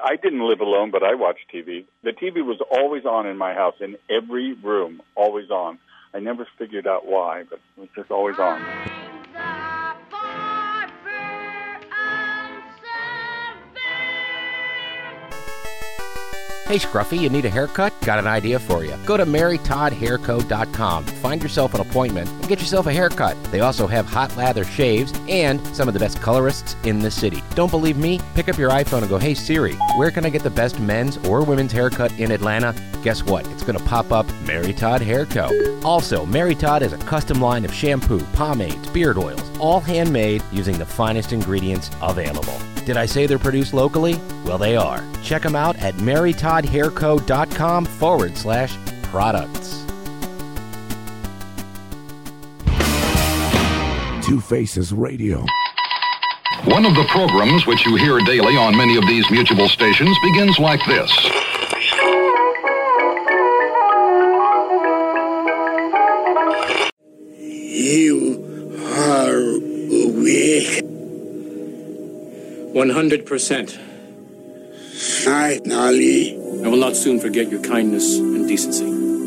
I didn't live alone, but I watched TV. The TV was always on in my house, in every room, always on. I never figured out why, but it was just always on. Hey, Scruffy, you need a haircut? Got an idea for you. Go to MaryToddHairCo.com. Find yourself an appointment and get yourself a haircut. They also have hot lather shaves and some of the best colorists in the city. Don't believe me? Pick up your iPhone and go, hey, Siri, where can I get the best men's or women's haircut in Atlanta? Guess what? It's going to pop up Mary Todd Hair Co. Also, Mary Todd is a custom line of shampoo, pomades, beard oils, all handmade using the finest ingredients available. Did I say they're produced locally? Well, they are. Check them out at MaryToddHairCo.com/products. Two Faces Radio. One of the programs which you hear daily on many of these mutual stations begins like this. You are weak. 100%. Finally. I will not soon forget your kindness and decency.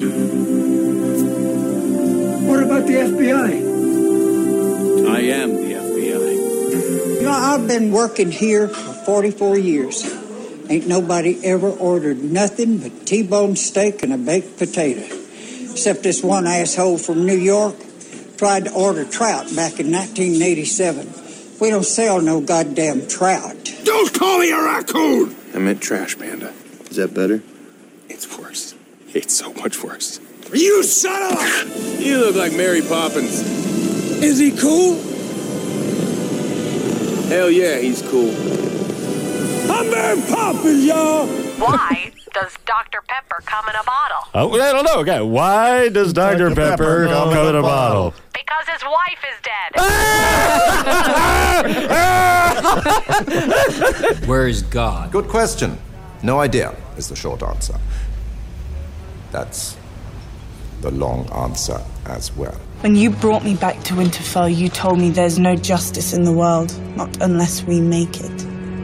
What about the FBI? I am the FBI. You know, I've been working here for 44 years. Ain't nobody ever ordered nothing but T-bone steak and a baked potato. Except this one asshole from New York tried to order trout back in 1987. We don't sell no goddamn trout. Don't call me a raccoon! I meant trash panda. Is that better? It's worse. It's so much worse. You son of a... You look like Mary Poppins. Is he cool? Hell yeah, he's cool. I'm Mary Poppins, y'all! Why does Dr. Pepper come in a bottle? Oh, I don't know. Okay, why does Dr. Pepper come in a bottle? Because his wife is dead. Where is God? Good question. No idea is the short answer. That's the long answer as well. When you brought me back to Winterfell, you told me there's no justice in the world, not unless we make it.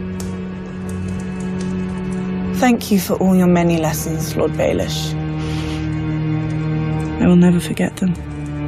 Thank you for all your many lessons, Lord Baelish. I will never forget them.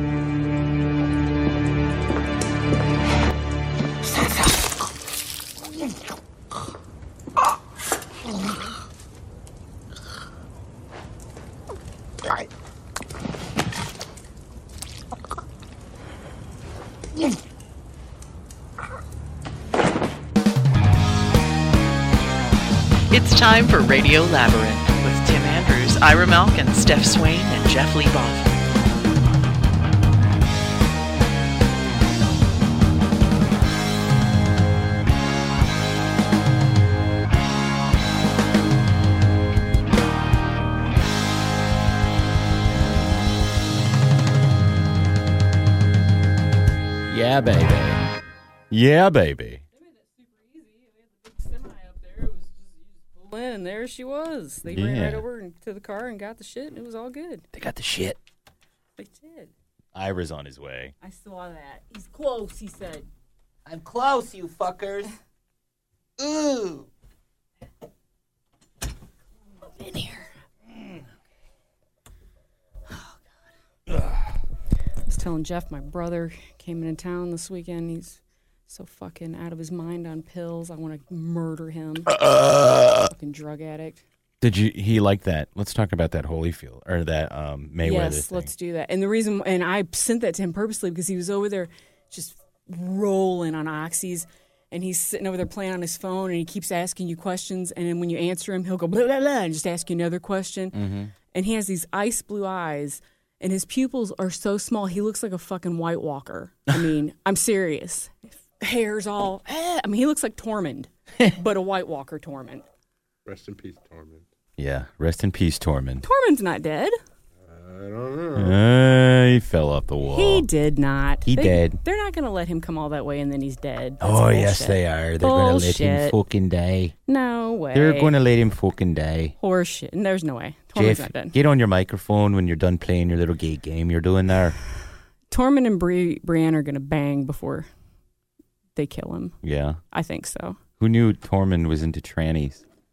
It's time for Radio Labyrinth with Tim Andrews, Ira Malkin, Steph Swain, and Jeff Lee Boff. Yeah, baby. Yeah, baby. And there she was. They ran right over to the car and got the shit, and it was all good. They got the shit. They did. Ira's on his way. I saw that. He's close, he said. I'm close, you fuckers. Ooh. In here. Oh, God. I was telling Jeff, my brother came into town this weekend. He's so fucking out of his mind on pills. I want to murder him. Fucking drug addict. Did he like that? Let's talk about that Holyfield or that Mayweather Yes, thing. let's do that. And the reason, and I sent that to him purposely because he was over there just rolling on oxys, and he's sitting over there playing on his phone, and he keeps asking you questions, and then when you answer him, he'll go blah blah blah and just ask you another question. Mm-hmm. And he has these ice blue eyes, and his pupils are so small, he looks like a fucking White Walker. I mean, I'm serious. Hair's all, I mean, he looks like Tormund, but a White Walker Tormund. Rest in peace, Tormund. Yeah, rest in peace, Tormund. Tormund's not dead. I don't know. He fell off the wall. He did not. He did. They're not going to let him come all that way and then he's dead. That's Oh, bullshit. yes, they are. They're going to let him Bullshit. fucking die. No way. They're going to let him fucking die. Horse shit. And there's no way. Tormund's Jeff, not dead. get on your microphone when you're done playing your little gay game you're doing there. Tormund and Brienne are going to bang before they kill him. Yeah. I think so. Who knew Tormund was into trannies?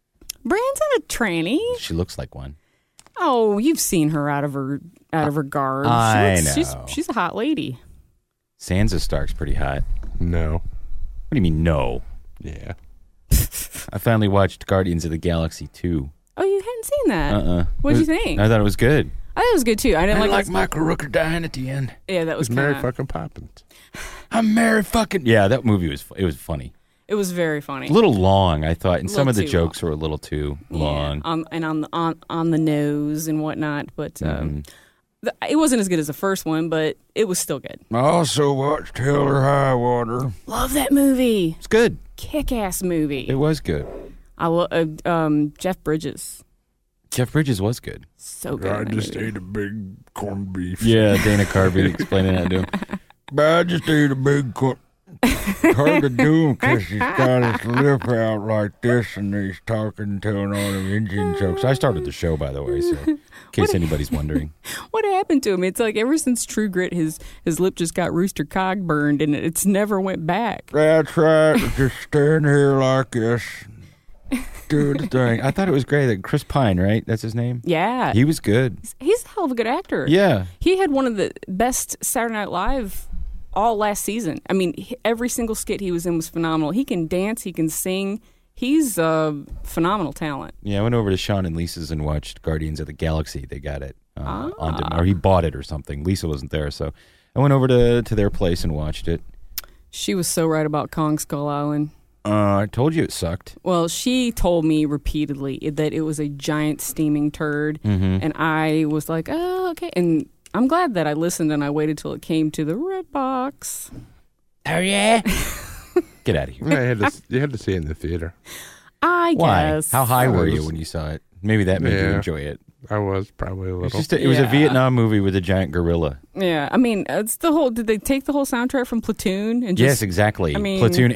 Brienne's not a tranny. She looks like one. Oh, you've seen her out of her garb. I know. She's a hot lady. Sansa Stark's pretty hot. No. What do you mean, no? Yeah. I finally watched Guardians of the Galaxy 2. Oh, you hadn't seen that? What'd you think? I thought it was good. I thought it was good, too. I didn't like Michael Rooker dying at the end. Yeah, that was Mary fucking Poppins. I'm Mary fucking... Yeah, that movie was funny. It was very funny. A little long, I thought, and some of the too jokes were a little too long. On the nose and whatnot, but it wasn't as good as the first one, but it was still good. I also watched Hell or High Water. Love that movie. It's good. Kick-ass movie. It was good. I love Jeff Bridges. Jeff Bridges was good. So good. I just ate a big corned beef. Yeah, Dana Carvey explaining that to him. But I just ate a big corn. Hard to do him because he's got his lip out like this and he's talking, telling all the Indian jokes. I started the show, by the way, so in case anybody's wondering. What happened to him? It's like ever since True Grit, his lip just got Rooster Cog burned and it's never went back. That's right. Just stand here like this. Do the thing. I thought it was great that Chris Pine, right? That's his name? Yeah. He was good. He's a hell of a good actor. Yeah. He had one of the best Saturday Night Live all last season. I mean, every single skit he was in was phenomenal. He can dance. He can sing. He's a phenomenal talent. Yeah, I went over to Sean and Lisa's and watched Guardians of the Galaxy. They got it on demand, or he bought it or something. Lisa wasn't there, so I went over to their place and watched it. She was so right about Kong Skull Island. I told you it sucked. Well, she told me repeatedly that it was a giant steaming turd, and I was like, oh, okay. And I'm glad that I listened and I waited till it came to the red box. Oh, yeah? Get out of here. Yeah, you had to see it in the theater. I guess. How high were you when you saw it? Maybe that made you enjoy it. I was probably a little. It was a Vietnam movie with a giant gorilla. Yeah, I mean, it's the whole. Did they take the whole soundtrack from Platoon? And just, yes, exactly. I mean, Platoon.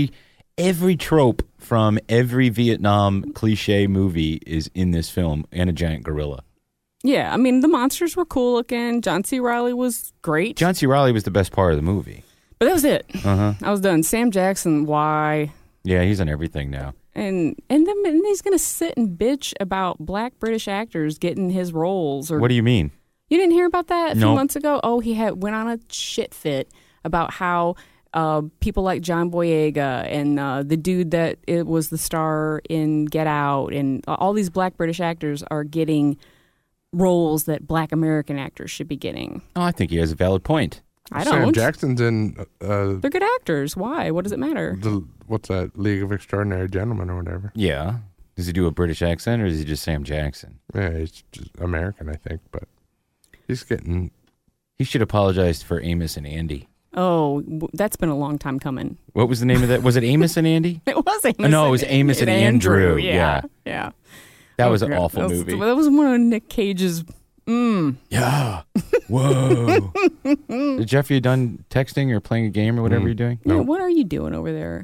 Every trope from every Vietnam cliche movie is in this film, and a giant gorilla. Yeah, I mean, the monsters were cool looking. John C. Reilly was great. John C. Reilly was the best part of the movie. But that was it. Uh-huh. I was done. Sam Jackson, why? Yeah, he's on everything now. And then he's going to sit and bitch about black British actors getting his roles. Or what do you mean? You didn't hear about that a few Nope. months ago? Oh, he went on a shit fit about how people like John Boyega and the dude that it was the star in Get Out and all these black British actors are getting roles that black American actors should be getting. Oh, I think he has a valid point. I don't. Sam Jackson's in. They're good actors. Why? What does it matter? What's that? League of Extraordinary Gentlemen or whatever. Yeah. Does he do a British accent or is he just Sam Jackson? Yeah, he's just American, I think, but he's getting. He should apologize for Amos and Andy. Oh, that's been a long time coming. What was the name of that? Was it Amos and Andy? It was Amos. No, it was Amos and Andrew. Yeah. That was an God. awful movie. That was one of Nick Cage's. Yeah. Whoa. Jeff, you done texting or playing a game or whatever you're doing? Yeah, what are you doing over there?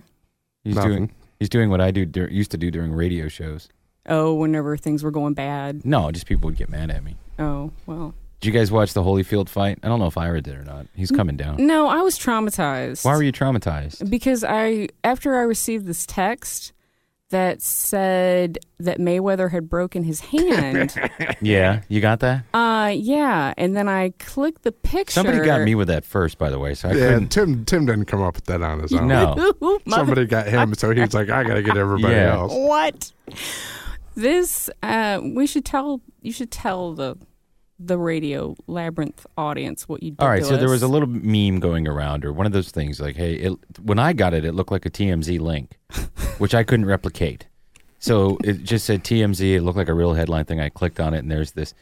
He's doing what I used to do during radio shows. Oh, whenever things were going bad. No, just people would get mad at me. Oh, well. Did you guys watch the Holyfield fight? I don't know if Ira did or not. He's coming down. No, I was traumatized. Why were you traumatized? Because after I received this text that said that Mayweather had broken his hand. Yeah, you got that? Yeah, and then I clicked the picture. Somebody got me with that first, by the way, so I couldn't. Tim didn't come up with that on his own. No. Somebody got him, so he's like, I got to get everybody else. What? This, you should tell the Radio Labyrinth audience what you did. All right, to so us. there was a little meme going around, or one of those things like, hey, when I got it, it looked like a TMZ link, which I couldn't replicate. So it just said TMZ. It looked like a real headline thing. I clicked on it, and there's this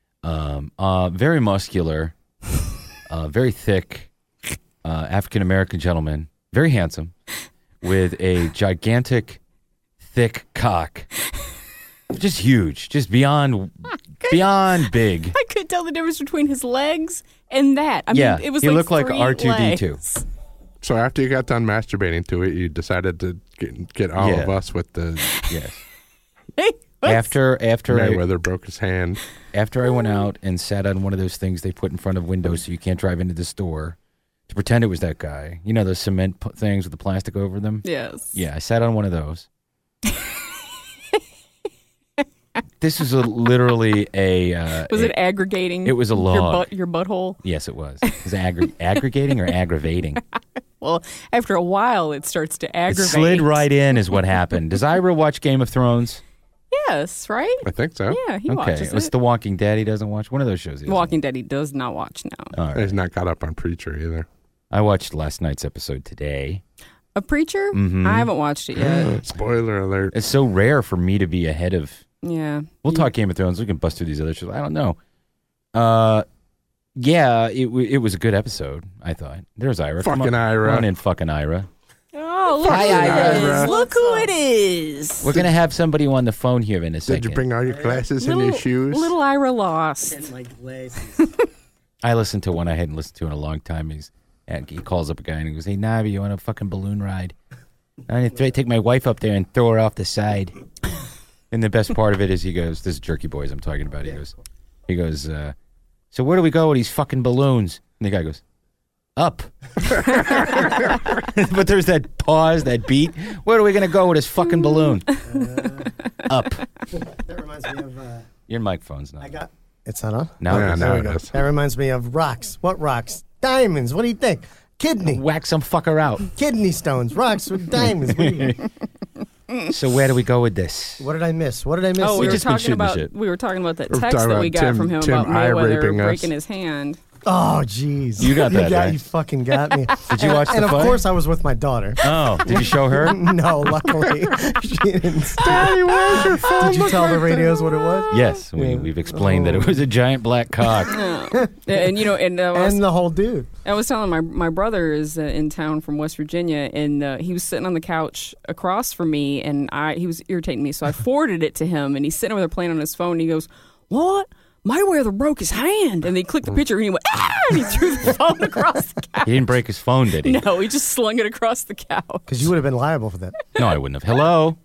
very muscular, very thick African-American gentleman, very handsome, with a gigantic, thick cock. Just huge, just beyond big. I couldn't tell the difference between his legs and that. I mean, it was he like looked like three R2-D2. legs. So after you got done masturbating to it, you decided to get all of us with the yes. Hey, after Mayweather broke his hand. After I went out and sat on one of those things they put in front of windows so you can't drive into the store to pretend it was that guy. You know those cement things with the plastic over them? Yes. Yeah, I sat on one of those. This was literally a. Was it aggregating? It was a log. Your butthole? Yes, it was. Is it aggregating or aggravating? Well, after a while, it starts to aggravate. It slid right in is what happened. Does Ira watch Game of Thrones? Yes, right? I think so. Yeah, he okay. watches It's it. The Walking Dead he doesn't watch. One of those shows he doesn't Walking Dead he does not watch now. All right. He's not caught up on Preacher either. I watched last night's episode today. A Preacher? Mhm. I haven't watched it yet. Spoiler alert. It's so rare for me to be ahead of. Yeah. We'll talk Game of Thrones. We can bust through these other shows. I don't know. Yeah, it was a good episode, I thought. There's Ira. Fucking Ira. Come on in, fucking Ira. Oh, look Hi, who it Ira. is. Look who it is. We're going to have somebody on the phone here in a second. Did you bring all your glasses and your shoes? Little Ira lost. My glasses. I listened to one I hadn't listened to in a long time. He calls up a guy and he goes, "Hey, Navi, you want a fucking balloon ride? I'm going to take my wife up there and throw her off the side." And the best part of it is he goes, this is Jerky Boys I'm talking about. He goes, so where do we go with these fucking balloons? And the guy goes, up. But there's that pause, that beat. Where are we going to go with this fucking balloon? Up. That reminds me of... Your microphone's not. It's not on? No, Yeah, There now we it go. is. That reminds me of rocks. What rocks? Diamonds. What do you think? Kidney. Whack some fucker out. Kidney stones. Rocks with diamonds. What do you... So where do we go with this? What did I miss? What did I miss? Oh, we were just been talking shooting the about shit. we were talking about that We're text talking that we about got Tim- from him Tim about Mayweather eye-raping us. breaking his hand. Oh, jeez. You got that, You right? fucking got me. Did you watch And the of fight? course I was with my daughter. Oh, did you show her? No, luckily. She didn't. Daddy, where's your phone? Did you tell the radios what it was? Yes, we've explained that it was a giant black cock. And you know, and the whole dude. I was telling my brother is in town from West Virginia, and he was sitting on the couch across from me, and he was irritating me, so I forwarded it to him, and he's sitting over there playing on his phone, and he goes, "What? Mayweather broke his hand," and they clicked the picture, and he went, "Ah!" and he threw the phone across the couch. He didn't break his phone, did he? No, he just slung it across the couch. Because you would have been liable for that. No, I wouldn't have. Hello?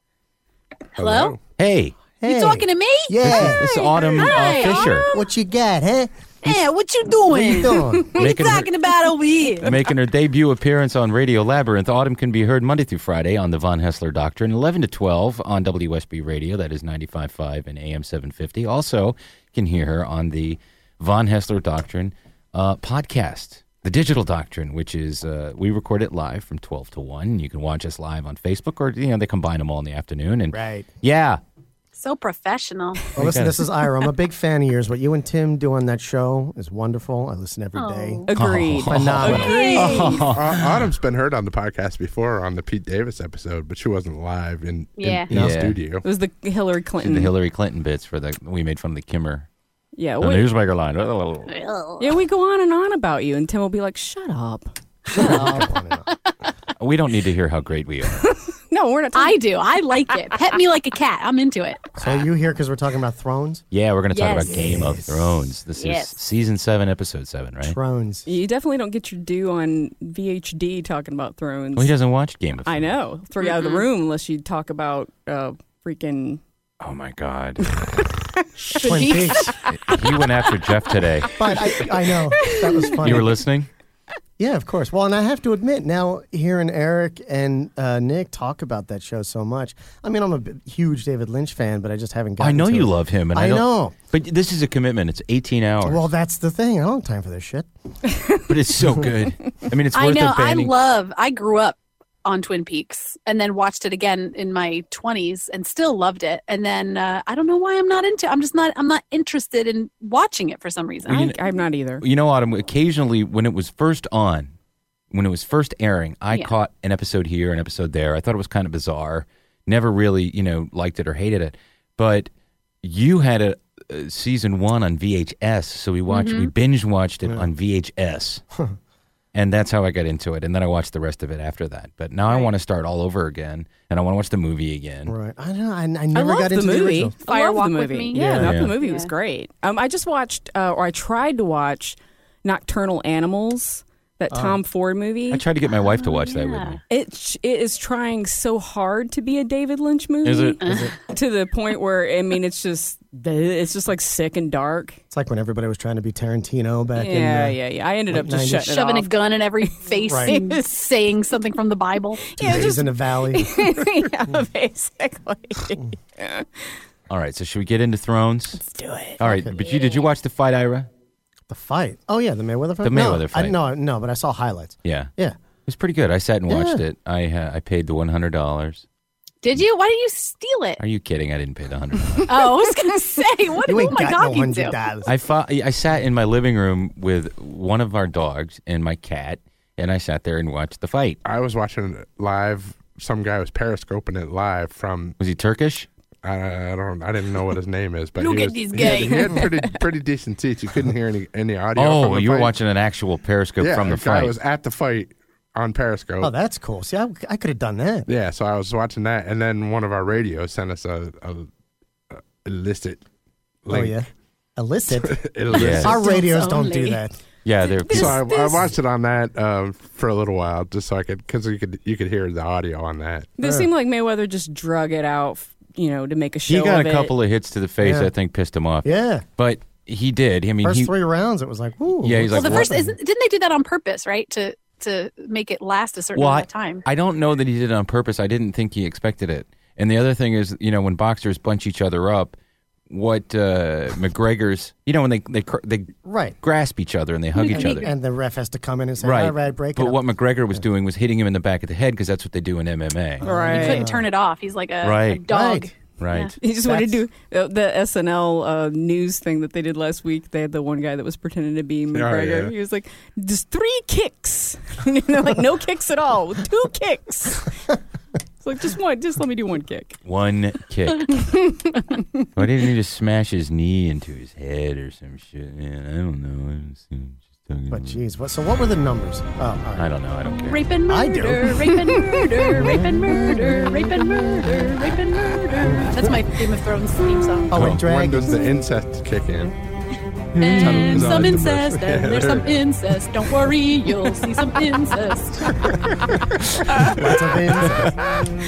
Hello? Hey. You talking to me? Yeah. This is Autumn Hi, Fisher. What you got, huh? Hey, what you doing? What you doing? What you Making her- talking about over here? Making her debut appearance on Radio Labyrinth. Autumn can be heard Monday through Friday on the Von Hessler Doctrine, 11 to 12 on WSB Radio. That is 95.5 and AM 750. Also, can hear her on the Von Hessler Doctrine podcast, The Digital Doctrine, which is, we record it live from 12 to 1. You can watch us live on Facebook, or, they combine them all in the afternoon. And Right. Yeah. So professional. Well, listen, this is Ira. I'm a big fan of yours. What you and Tim do on that show is wonderful. I listen every day. Agreed. Phenomenal. Agreed. Autumn's been heard on the podcast before on the Pete Davis episode, but she wasn't live in the studio. It was the Hillary Clinton. The Hillary Clinton bits we made fun of the Kimmer. Yeah, The newsmaker line. Yeah, we go on and on about you, and Tim will be like, "Shut up, shut up." We don't need to hear how great we are. No, we're not. I do. I like it. Pet me like a cat. I'm into it. So are you here because we're talking about Thrones? Yeah, we're going to talk Yes. about Game of Thrones. This Yes. is season 7, episode 7, right? Thrones. You definitely don't get your due on VHD talking about Thrones. Well, he doesn't watch Game of Thrones. I know. Throw you out of the room unless you talk about freaking. Oh my God. Twin Peaks. He went after Jeff today. But I know. That was funny. You were listening? Yeah, of course. Well, and I have to admit, now hearing Eric and Nick talk about that show so much, I mean, I'm a huge David Lynch fan, but I just haven't gotten I know to you it. love him. And I don't- know. But this is a commitment. It's 18 hours. Well, that's the thing. I don't have time for this shit. But it's so good. I mean, it's I worth know. it banning. I grew up on Twin Peaks and then watched it again in my 20s and still loved it. And then I don't know why I'm not interested in watching it for some reason. Well, I'm not either. You know, Autumn, occasionally when it was first on, when it was first airing, I caught an episode here, an episode there. I thought it was kind of bizarre. Never really, liked it or hated it. But you had a season 1 on VHS, so we binge watched it on VHS. And that's how I got into it. And then I watched the rest of it after that. But now I want to start all over again, and I want to watch the movie again. Right. I don't know. I never got into the movie. the original. I love Firewalk the with movie. Me. Yeah, Yeah. the movie was great. I just watched, or I tried to watch Nocturnal Animals, that Tom Ford movie. I tried to get my wife to watch that with me. It is trying so hard to be a David Lynch movie. Is it? To the point where, I mean, it's just like sick and dark. It's like when everybody was trying to be Tarantino back in Yeah. I ended up just 90s. shutting it a off. gun in every face Right. and saying something from the Bible. Two days in the valley. Yeah, basically. All right, so should we get into Thrones? Let's do it. All right, but did you watch the fight, Ira? The fight? Oh, yeah, the Mayweather fight? The Mayweather fight. No, but I saw highlights. Yeah. Yeah. It was pretty good. I sat and watched it. I paid the $100. Did you? Why didn't you steal it? Are you kidding? I didn't pay the $100. Oh, I was going to say, what? You Oh ain't my got God, no you do. $100. I sat in my living room with one of our dogs and my cat, and I sat there and watched the fight. I was watching it live. Some guy was periscoping it live from. Was he Turkish? I didn't know what his name is, but Look he at was, this he guy. had pretty decent seats. You couldn't hear any audio. Oh, from the you were fight. watching an actual periscope from the guy fight. was at the fight on Periscope. Oh, that's cool. See, I could have done that. Yeah, so I was watching that, and then one of our radios sent us a illicit link. Oh, yeah. Illicit? Illicit. Our radios don't do that. Yeah, they're. So I watched it on that for a little while, just so I could, because you could hear the audio on that. It seemed like Mayweather just drug it out, to make a show He got of a couple of hits to the face. Yeah. I think pissed him off. Yeah. But he did. I mean, First 3 rounds, it was like, ooh. Yeah, he's Well, like, the first what? didn't they do that on purpose, right? To make it last a certain amount of time. I don't know that he did it on purpose. I didn't think he expected it. And the other thing is, when boxers bunch each other up, what McGregor's, when they right. grasp each other and they hug each other. And the ref has to come in and say, Right. all right, break it But up. what McGregor was doing was hitting him in the back of the head because that's what they do in MMA. He couldn't turn it off. He's like a dog. Right. He just wanted to do the SNL news thing that they did last week. They had the one guy that was pretending to be McGregor. yeah. He was like, just 3 kicks. And they're like, no kicks at all. 2 kicks. It's like, just one. Just let me do 1 kick. 1 kick. Why didn't he just smash his knee into his head or some shit? Man, I don't know. But geez, so what were the numbers? Oh, all right. I don't know. I don't care. Rape and I do. murder, rape and murder, rape and murder, rape and murder, rape and murder. That's my Game of Thrones theme song. Oh, wait, When dragons. does the incest kick in? And No, some it's the incest, first- and there's some incest. Don't worry, you'll see some incest. Lots of incest.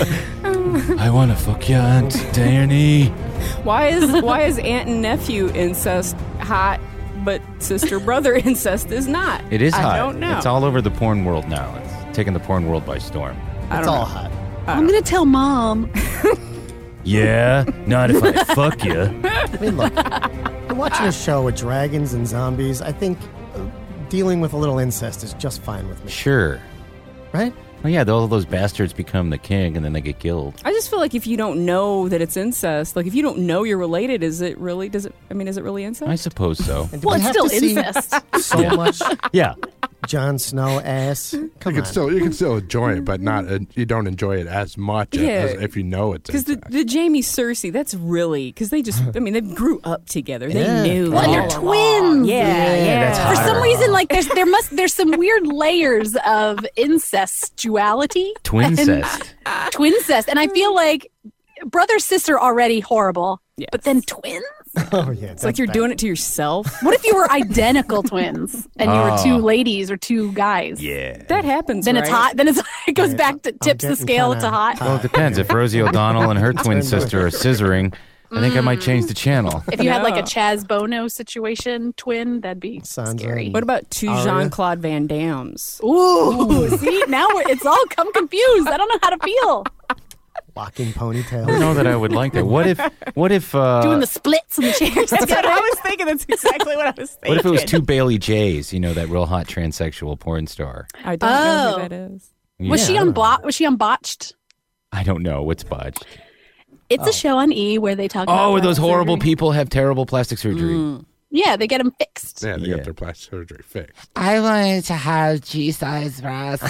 I want to fuck your Aunt Danny. Why is aunt and nephew incest hot, but sister brother incest is not? It is hot. I don't know. It's all over the porn world now. It's taking the porn world by storm. It's all hot. I'm going to tell Mom. Yeah, not if I fuck you. I mean, look, you're watching a show with dragons and zombies. I think dealing with a little incest is just fine with me. Sure. Right? Well, yeah, all those bastards become the king and then they get killed. I just feel like if you don't know that it's incest, like if you don't know you're related, is it really incest? I suppose so. And do Well, we it's have still to see incest. So Yeah. much Yeah. Jon Snow ass. Come You on. can still enjoy it, but not you don't enjoy it as much as if you know it's Because the Jamie Cersei, that's really because they just they grew up together. Yeah. They knew. Well, and all they're along. twins. Yeah. For some reason, like there's some weird layers of incestuality. Twincest. Twincest. And I feel like brother, sister already horrible. Yes. But then twins? Oh, yeah. It's like you're doing it to yourself. What if you were identical twins and you were 2 ladies or 2 guys? Yeah. That happens. Then right? it's hot. Then it goes back to tips the getting scale kinda to hot. Well, it depends. If Rosie O'Donnell and her twin sister are scissoring, I think I might change the channel. If you had like No. a Chaz Bono situation twin, that'd be scary. What about 2 Aria? Jean-Claude Van Dammes? Ooh, see, now it's all come confused. I don't know how to feel. Locking I ponytails. don't know that I would like that. What if Doing the splits and the chairs That's what together. I was thinking. That's exactly what I was thinking. what if it was 2 Bailey Jays, that real hot transsexual porn star? I don't know Oh. who that is. Was she on Was she on Botched? I don't know. What's botched? It's a show on E where they talk about Oh, where those plastic horrible surgery. people have terrible plastic surgery. Yeah, they get them fixed. Yeah, they Yeah. get their plastic surgery fixed. I wanted to have G-size breasts.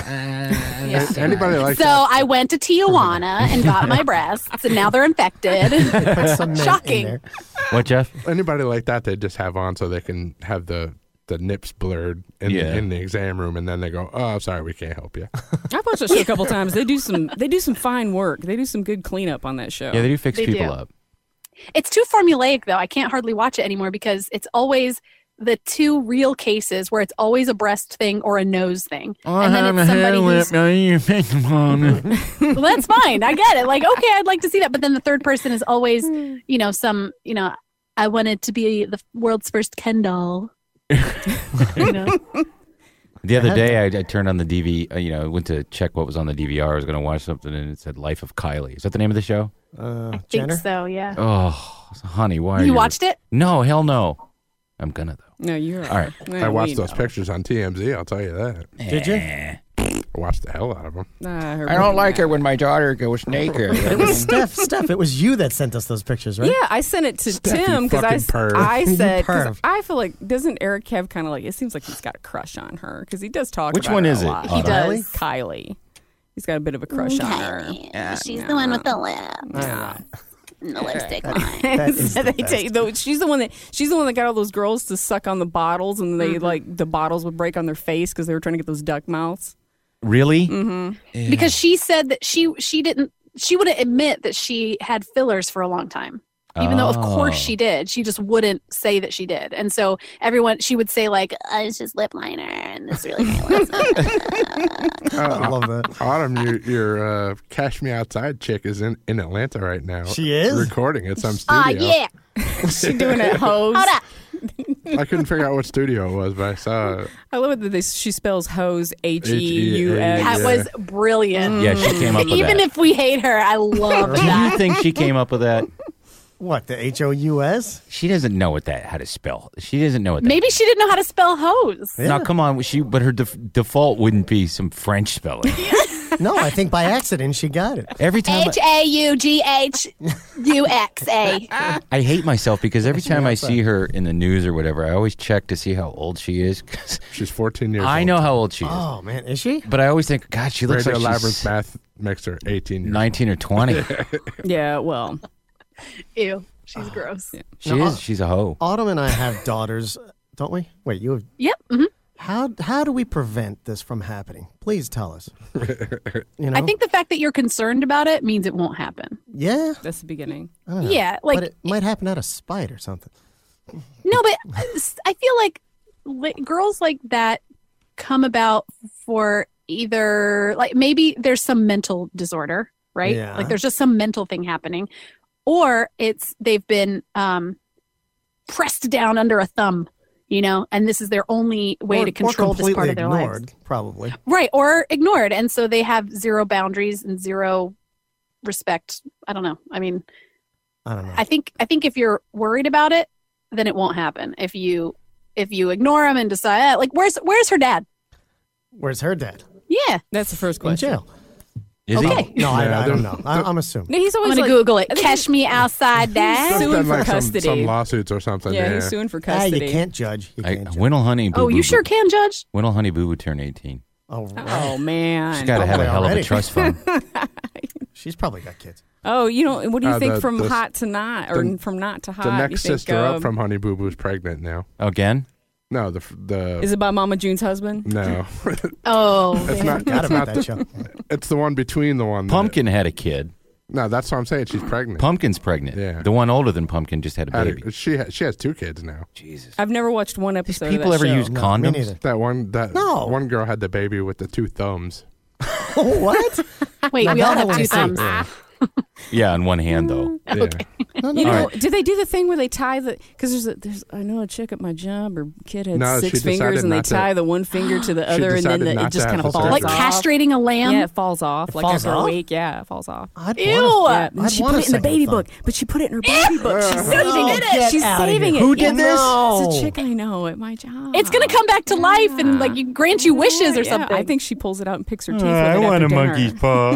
Anybody like So that? I went to Tijuana and got my breasts, and now they're infected. Put some mint in Shocking. there. What, Jeff? Anybody like that, they just have on so they can have the nips blurred in the exam room, and then they go, "Oh, sorry, we can't help you." I've watched that show a couple times. They do some fine work. They do some good cleanup on that show. Yeah, they do fix They people do. up. It's too formulaic, though. I can't hardly watch it anymore because it's always the 2 real cases where it's always a breast thing or a nose thing. And then it's somebody who's... Well, that's fine. I get it. Like, okay, I'd like to see that. But then the third person is always, I wanted to be the world's first Ken doll. The other day, I turned on the I went to check what was on the DVR. I was going to watch something, and it said Life of Kylie. Is that the name of the show? I think Jenner? so, yeah. Oh, honey, why? You watched it? No, hell no. I'm gonna though. No, you're all right. No, I watched we those know. pictures on TMZ. I'll tell you that. Did you? I watched the hell out of them. I don't like it when my daughter goes naked. It was Steph. It was you that sent us those pictures, right? Yeah, I sent it to Steph, you Tim because fucking perv. I You said, 'cause perv. I feel like, doesn't Eric have kind of like, it seems like he's got a crush on her because he does talk Which about one her is a it? lot. He does. Kylie. He's got a bit of a crush on her. She's the one with the lips. The lipstick line. She's the one that got all those girls to suck on the bottles, and they like the bottles would break on their face because they were trying to get those duck mouths. Really? Mm-hmm. Because she said that she wouldn't admit that she had fillers for a long time. Even though, of course, she did. She just wouldn't say that she did. And so she would say, like, it's just lip liner, and it's really painless. I love that. Autumn, your Cash Me Outside chick is in Atlanta right now. She is? Recording at some studio. Yeah. She's doing it hose. Hold up. I couldn't figure out what studio it was, but I saw it. I love it that she spells hose H-E-U-S. That was brilliant. Yeah, she came up with Even that. if we hate her, I love Do that. you think she came up with that? What, the H-O-U-S? She doesn't know how to spell. She doesn't know what that. Maybe she didn't know how to spell hose. Now, come on. But her default wouldn't be some French spelling. No, I think by accident she got it. Every time H-A-U-G-H-U-X-A. I hate myself because every time I see her in the news or whatever, I always check to see how old she is. She's 14 years old. I know how old she is. Oh, man. Is she? But I always think, God, she looks Radio like Labyrinth she's Math Mixer, 18 years 19 or 20. Yeah, well. Ew. She's gross. She is. She's a hoe. Autumn and I have daughters, don't we? Wait, you have... Yep. Mm-hmm. How do we prevent this from happening? Please tell us. You know? I think the fact that you're concerned about it means it won't happen. Yeah? That's the beginning. I don't know. Yeah, like... But it might happen out of spite or something. No, but I feel like girls like that come about for either... Like, maybe there's some mental disorder, right? Yeah. Like, there's just some mental thing happening. Or they've been pressed down under a thumb, you know, and this is their only way to control this part of their ignored, lives. Probably. Right, or ignored. And so they have zero boundaries and zero respect. I don't know. I mean, I don't know. I think if you're worried about it, then it won't happen. If you ignore them and decide, like, where's her dad? Where's her dad? Yeah. That's the first In question. jail. Is Okay. he? No, Yeah, I don't know. I'm assuming. No, he's I'm always going to like, Google it. I think Catch me outside, Dad. There's suing been for like custody. some lawsuits or something. Yeah, Yeah, he's suing for Ah, custody. you can't judge. You can't judge. When will Honey Boo Oh, Boo you sure can, Judge? When will Honey Boo Boo turn 18? Oh, right. Oh, man. She's got to have a Probably hell of a already. trust fund. She's probably got kids. Oh, you know, what do you think the- from the- hot to not, or the- from not to hot? the you next think, sister up from Honey Boo Boo is pregnant now. Again? No, the Is it by Mama June's husband? no, Oh. it's not. Forgot It's about not that show. It's the one between the one. that- Pumpkin had a kid. No, that's what I'm saying. She's pregnant. Pumpkin's pregnant. Yeah. The one older than Pumpkin just had a baby. She has 2 kids now. Jesus. I've never watched one episode People of that ever show. use No, condoms? me neither. That No. one girl had the baby with the 2 thumbs. What? Wait, Now we all that I have wanna two see. thumbs. Yeah. Yeah, on one hand though. Yeah. No, You no. know, All right. do they do the thing where they tie the? Because there's I know a chick at my job. Her kid had No, 6 she decided fingers, and they not to- tie the one finger to the other, and then decided it not just to kind have of falls Like surgery. off. castrating a lamb? Yeah, it falls off. It Like falls after a off? week, yeah, it falls off. I'd Ew. wanna- Yeah, and I'd she want put a it in the second baby thumb. book. But she put it in her baby book. She's saving No, it. get She's outta saving here. it. Who did Yeah. this? It's a chick I know at my job. It's going to come back to life and like you grant you wishes or Yeah, something. I think she pulls it out and picks her teeth with it after dinner. paw.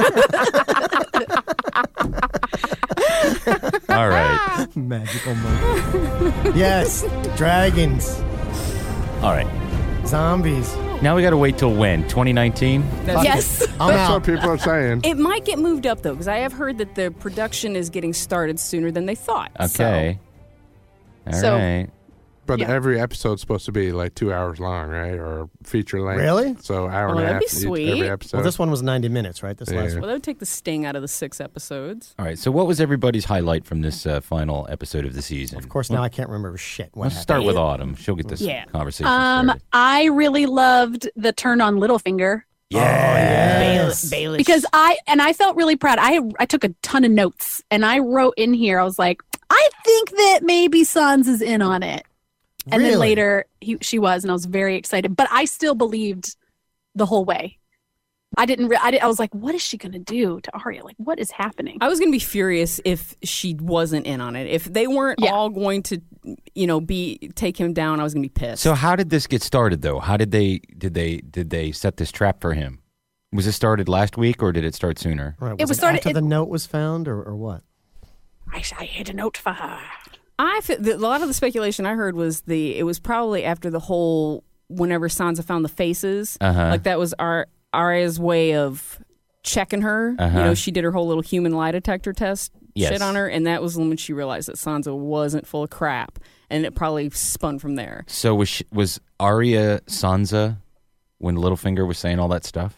All right. Magical monkey. Yes. Dragons. All right. Zombies. Now we got to wait till when? 2019? Yes. I'm That's out. what people are saying. It might get moved up though, because I have heard that the production is getting started sooner than they thought. Okay. All right. So- But Yeah. every episode's supposed to be like 2 hours long, right? Or feature length. Really? So hour Oh, and a that'd half be each- sweet. every episode. Well, this one was 90 minutes, right? This Yeah. last Well, one. that would take the sting out of the 6 episodes. All right. So what was everybody's highlight from this final episode of the season? Of course, now I can't remember shit. What Let's happened? start with Autumn. She'll get this Yeah. conversation started. I really loved the turn on Littlefinger. Yes. Baelish. Because I felt really proud. I took a ton of notes and I wrote in here, I was like, I think that maybe Sans is in on it. And then Really? later she was, and I was very excited. But I still believed the whole way. I was like, what is she going to do to Arya? Like, what is happening? I was going to be furious if she wasn't in on it. If they weren't all going to, take him down, I was going to be pissed. So how did this get started, though? How did they set this trap for him? Was it started last week, or did it start sooner? Right. It was started after the note was found, or what? I hid a note for her. A lot of the speculation I heard was it was probably after the whole whenever Sansa found the faces, like that was Arya's way of checking her. She did her whole little human lie detector test shit on her, and that was when she realized that Sansa wasn't full of crap, and it probably spun from there. So was Arya Sansa when Littlefinger was saying all that stuff?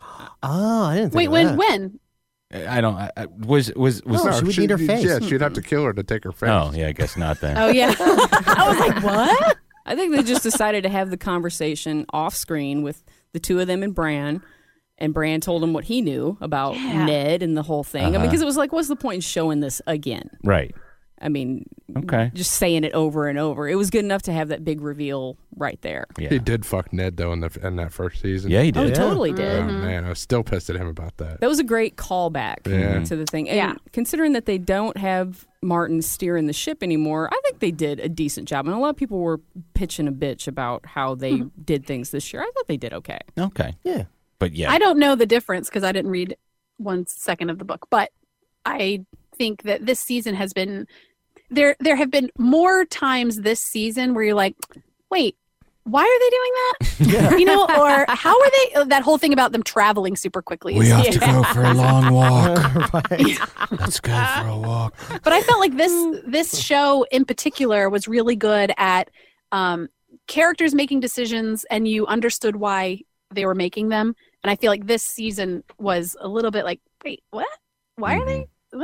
Oh, I didn't think Wait, of that. when? I don't. Was No, she would need her face. Yeah, she'd have to kill her to take her face. Oh, yeah, I guess not then. Oh, yeah. I was like, what? I think they just decided to have the conversation off screen with the two of them and Bran. And Bran told him what he knew about Ned and the whole thing. I mean, because it was like, what's the point in showing this again? Right. I mean, okay, just saying it over and over. It was good enough to have that big reveal right there. Yeah. He did fuck Ned, though, in that first season. Yeah, he did. Oh, he totally did. Oh, man, I was still pissed at him about that. That was a great callback to the thing. And considering that they don't have Martin steering the ship anymore, I think they did a decent job. And a lot of people were pitching a bitch about how they did things this year. I thought they did okay. Okay. Yeah. But yeah. I don't know the difference because I didn't read 1 second of the book. But I think that this season has been... There have been more times this season where you're like, wait, why are they doing that? Yeah. Or how are they? That whole thing about them traveling super quickly. We have to go for a long walk. Right. Let's go for a walk. But I felt like this show in particular was really good at characters making decisions, and you understood why they were making them. And I feel like this season was a little bit like, wait, what? Why are they? What?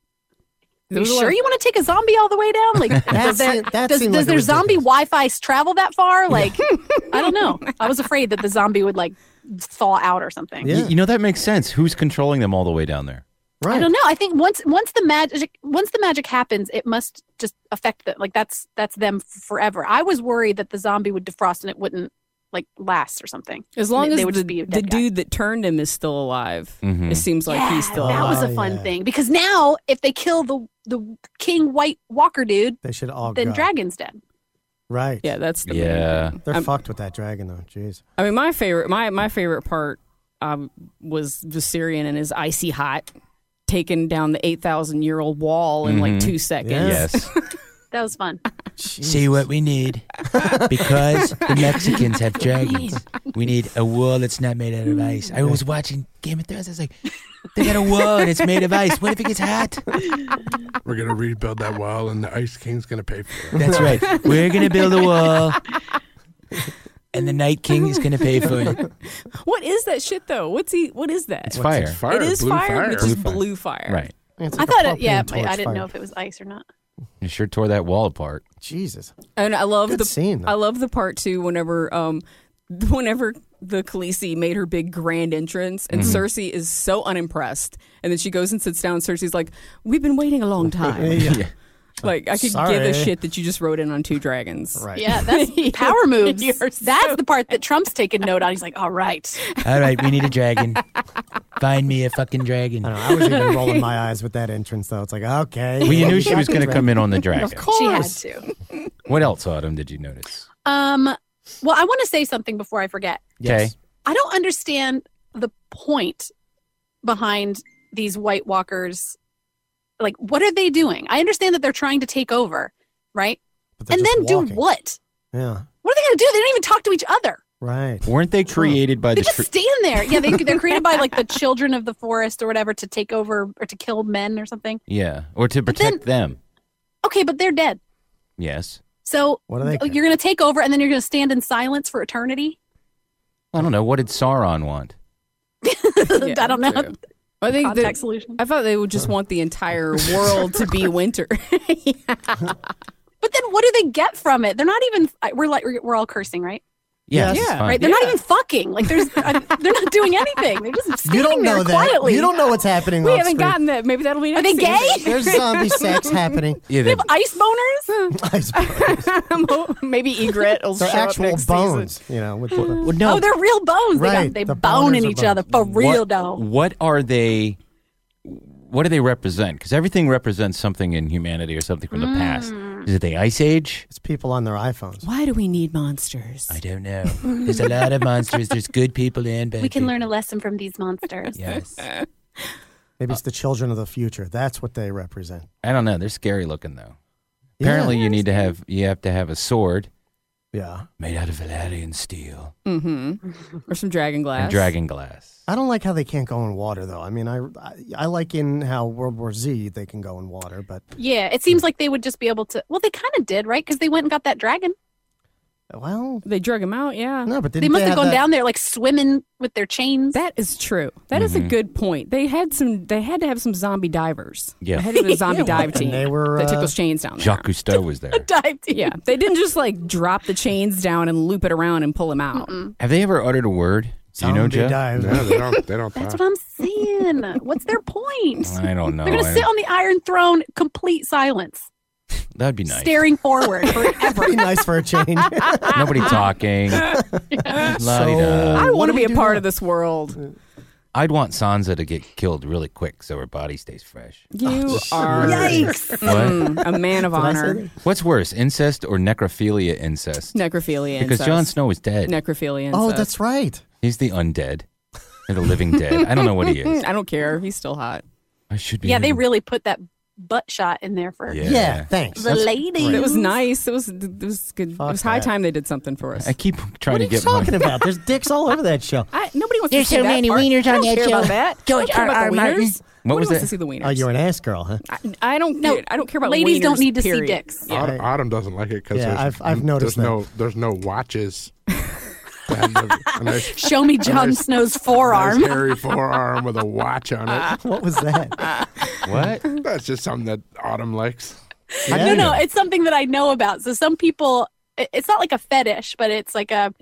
Are you sure you want to take a zombie all the way down? Like, does their zombie Wi-Fi travel that far? Like, I don't know. I was afraid that the zombie would like thaw out or something. Yeah. You know, that makes sense. Who's controlling them all the way down there? Right. I don't know. I think once the magic happens, it must just affect them. Like that's them forever. I was worried that the zombie would defrost and it wouldn't like last or something. As long as they would just be the dude that turned him is still alive, it seems like he's still alive. That was a fun thing because now if they kill the King White Walker dude, they should all then go. Dragon's dead. Right. Yeah, that's the main thing. They're fucked with that dragon though. Jeez. I mean, my favorite part was Viserion and his icy hot taking down the 8,000-year-old wall in like 2 seconds. Yes. That was fun. See what we need. Because the Mexicans have dragons. We need a wall that's not made out of ice. I was watching Game of Thrones. I was like, they got a wall and it's made of ice. What if it gets hot? We're going to rebuild that wall and the Ice King's going to pay for it. That's right. We're going to build a wall and the Night King is going to pay for it. What is that shit, though? What is that? It's fire. It is blue fire, but it's just Blue blue fire. Right. It's I like thought a I didn't know if it was ice or not. You sure tore that wall apart. Jesus. And I love Good scene, though. I love the part too whenever the Khaleesi made her big grand entrance and Cersei is so unimpressed, and then she goes and sits down and Cersei's like, we've been waiting a long time. Yeah. Like, I could give a shit that you just wrote in on 2 dragons. Right. Yeah, that's power moves. That's the part that Trump's taking note on. He's like, all right. All right, we need a dragon. Find me a fucking dragon. I was even rolling my eyes with that entrance, though. It's like, okay. Well, you knew she was going to come in on the dragon. Of course. She had to. What else, Autumn, did you notice? Well, I want to say something before I forget. Okay. I don't understand the point behind these White Walkers. Like, what are they doing? I understand that they're trying to take over, right? And then do what? Yeah. What are they going to do? They don't even talk to each other. Right. Weren't they created by They the... just stand there. Yeah, they're created by, like, the children of the forest or whatever to take over or to kill men or something. Yeah, or to protect them. Okay, but they're dead. Yes. So What are they? you're going to take over and then you're going to stand in silence for eternity? I don't know. What did Sauron want? I don't know. True. I think Contact solution. I thought they would just want the entire world to be winter. But then what do they get from it? They're not even we're all cursing, right? Yeah, right. They're not even fucking. Like they're not doing anything. They're just standing You don't know there that. quietly. You don't know what's happening. We off haven't screen. gotten that. Maybe that'll be Are next they gay? season. There's zombie sex happening. Yeah, They have ice boners. Maybe Egret will show They're up actual next bones. season. You know. With Well, no. Oh, they're real bones. Right, They the boning boners are each other for real, though. What are they? What do they represent? Because everything represents something in humanity or something from the past. Is it the Ice Age? It's people on their iPhones. Why do we need monsters? I don't know. There's a lot of monsters. There's good people and bad We can people. learn a lesson from these monsters. Yes. Maybe it's the children of the future. That's what they represent. I don't know. They're scary looking though. Apparently, you have to have a sword. Yeah. Made out of Valerian steel. Mm-hmm. Or some dragon glass. And dragon glass. I don't like how they can't go in water, though. I mean, I like in how World War Z they can go in water, but Yeah, it seems like they would just be able to. Well, they kind of did, right? Because they went and got that dragon. well, They drug him out, yeah. no, but They must have gone down there like swimming with their chains. That is true. That is a good point. They had to have some zombie divers. Yeah. They had to have a zombie dive and team they were, that took those chains down there. Jacques Cousteau was there. dive team. Yeah, they didn't just like drop the chains down and loop it around and pull him out. Have they ever uttered a word? Do you know, zombie Jeff? dive. No, they don't. They don't That's talk. what I'm saying. What's their point? I don't know. They're going to sit on the Iron Throne, complete silence, That'd be nice. staring forward forever. Be nice for a change. Nobody talking. La-di-da. I want to do be we a do part now? of this world. I'd want Sansa to get killed really quick so her body stays fresh. You are What? a man of Did I say honor. that? What's worse, incest or necrophilia incest? Necrophilia Because incest. Jon Snow is dead. Necrophilia Oh, incest. that's right. He's the undead. Or the living dead. I don't know what he is. I don't care. He's still hot. I should be. Yeah, they really put that butt shot in there for Yeah, thanks. the That's ladies. great. It was nice. It was good. Fuck it was high that. time they did something for us. I keep trying What to are you get talking about? There's dicks all over that show. Nobody wants There's to see so that many part. wieners I on don't that care show. about that. George I don't care about R.R. the Martin. wieners. What was Nobody wants that? to see the wieners. Oh, you're an ass girl, huh? I don't. No, I don't care about ladies wieners, don't need to see period. dicks. Yeah. Autumn doesn't like it because Yeah, I've noticed there's no watches. A nice, Show me Jon nice- Snow's forearm. nice hairy forearm with a watch on it. What was that? What? That's just something that Autumn likes. No, it's something that I know about. So some people, it's not like a fetish, but it's like a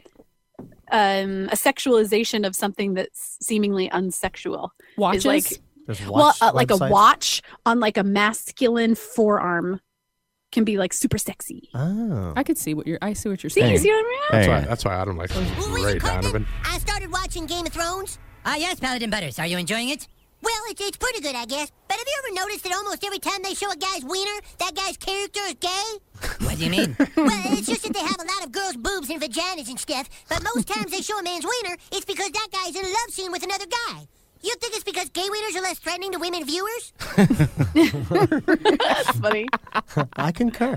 sexualization of something that's seemingly unsexual. Watches? Is like, There's well, watch like a websites? watch on like a masculine forearm can be like super sexy. Oh. I could see what you're. I see what you're See, saying. you see what I mean? That's why Autumn likes it. Ray Donovan. I started watching Game of Thrones. Yes, Paladin Butters. Are you enjoying it? Well, it's pretty good, I guess. But have you ever noticed that almost every time they show a guy's wiener, that guy's character is gay? What do you mean? Well, it's just that they have a lot of girls' boobs and vaginas and stuff. But most times they show a man's wiener, it's because that guy's in a love scene with another guy. You think it's because gay wieners are less threatening to women viewers? That's funny. I concur.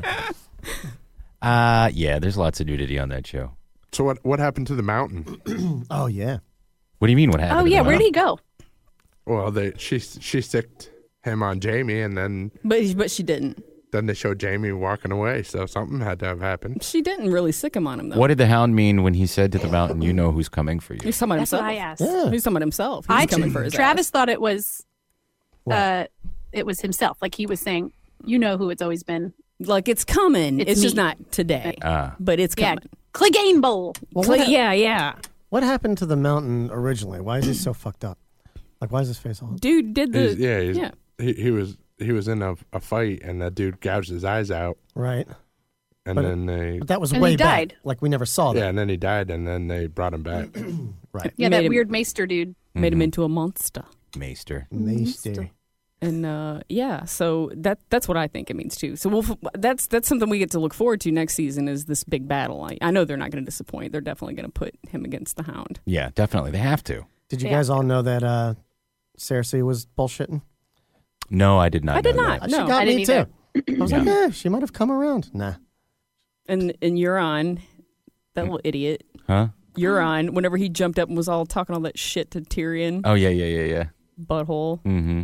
Yeah, there's lots of nudity on that show. So what happened to the mountain? Oh, yeah. What do you mean what happened? Oh to yeah, the where did mountain? he go? Well, she sicked him on Jamie, and then But she didn't. they showed Jamie walking away. So something had to have happened. She didn't really sick him on him though. What did the hound mean when he said to the mountain, "You know who's coming for you"? He's talking about That's himself. what I asked. Yeah. He's talking about himself. He's coming for his Travis ass. thought it was himself. Like he was saying, you know who it's always been. Like it's coming. It's just me. not today, Ah. but it's Yeah, coming. Clegane Bowl. Yeah. What happened to the mountain originally? Why is he so fucked up? Like, why is his face all... Dude did the He was in a fight, and that dude gouged his eyes out. Right. And But- then they... But that was And way he back. died. Like, we never saw that. Yeah, and then he died, and then they brought him back. Right. Yeah, Made that him- weird maester dude. Made him into a monster. Maester. Maester. And so that's what I think it means too. So that's something we get to look forward to next season is this big battle. I know they're not going to disappoint. They're definitely going to put him against the Hound. Yeah, definitely. They have to. Did you guys all know that Cersei was bullshitting? No, I did not. I did know not. that. She No, got I me didn't too. I was like, yeah, she might have come around. Nah. And Euron, that little idiot. Huh? Euron, whenever he jumped up and was all talking all that shit to Tyrion, Oh yeah. butthole. Mm-hmm.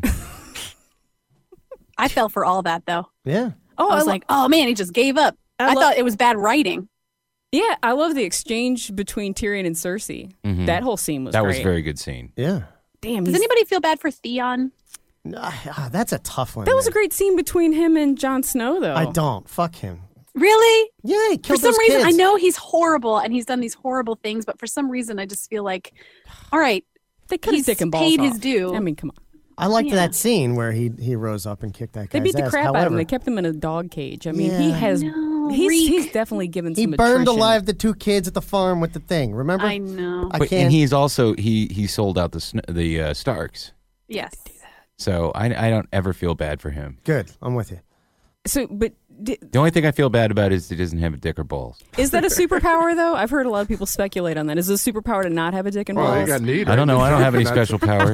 I fell for all that though. Yeah. Oh, I was like, oh man, he just gave up. I thought it was bad writing. Yeah, I love the exchange between Tyrion and Cersei. Mhm. That whole scene was That great. was a very good scene. Yeah. Damn. Does anybody feel bad for Theon? That's a tough one. That was a great scene between him and Jon Snow, though. I don't. Fuck him. Yeah, he For killed some those reason, kids. I know he's horrible and he's done these horrible things, but for some reason, I just feel like, all right, They cut his he's dick and balls paid off. his due. I mean, come on. I liked Yeah. that scene where he rose up and kicked that They guy's beat the ass. crap out of him. However, They kept him in a dog cage. I mean, Yeah. he has. No, He's Reek. definitely given he some burned attrition. alive the 2 kids at the farm with the thing. Remember? I know. I But, can't. and he's also he sold out the Starks. Yes. So I don't ever feel bad for him. Good. I'm with you. So, but The only thing I feel bad about is he doesn't have a dick or balls. is that a superpower though? I've heard a lot of people speculate on that. Is it a superpower to not have a dick and Well, balls? he got kneed. I don't know. I don't have any That's- special powers.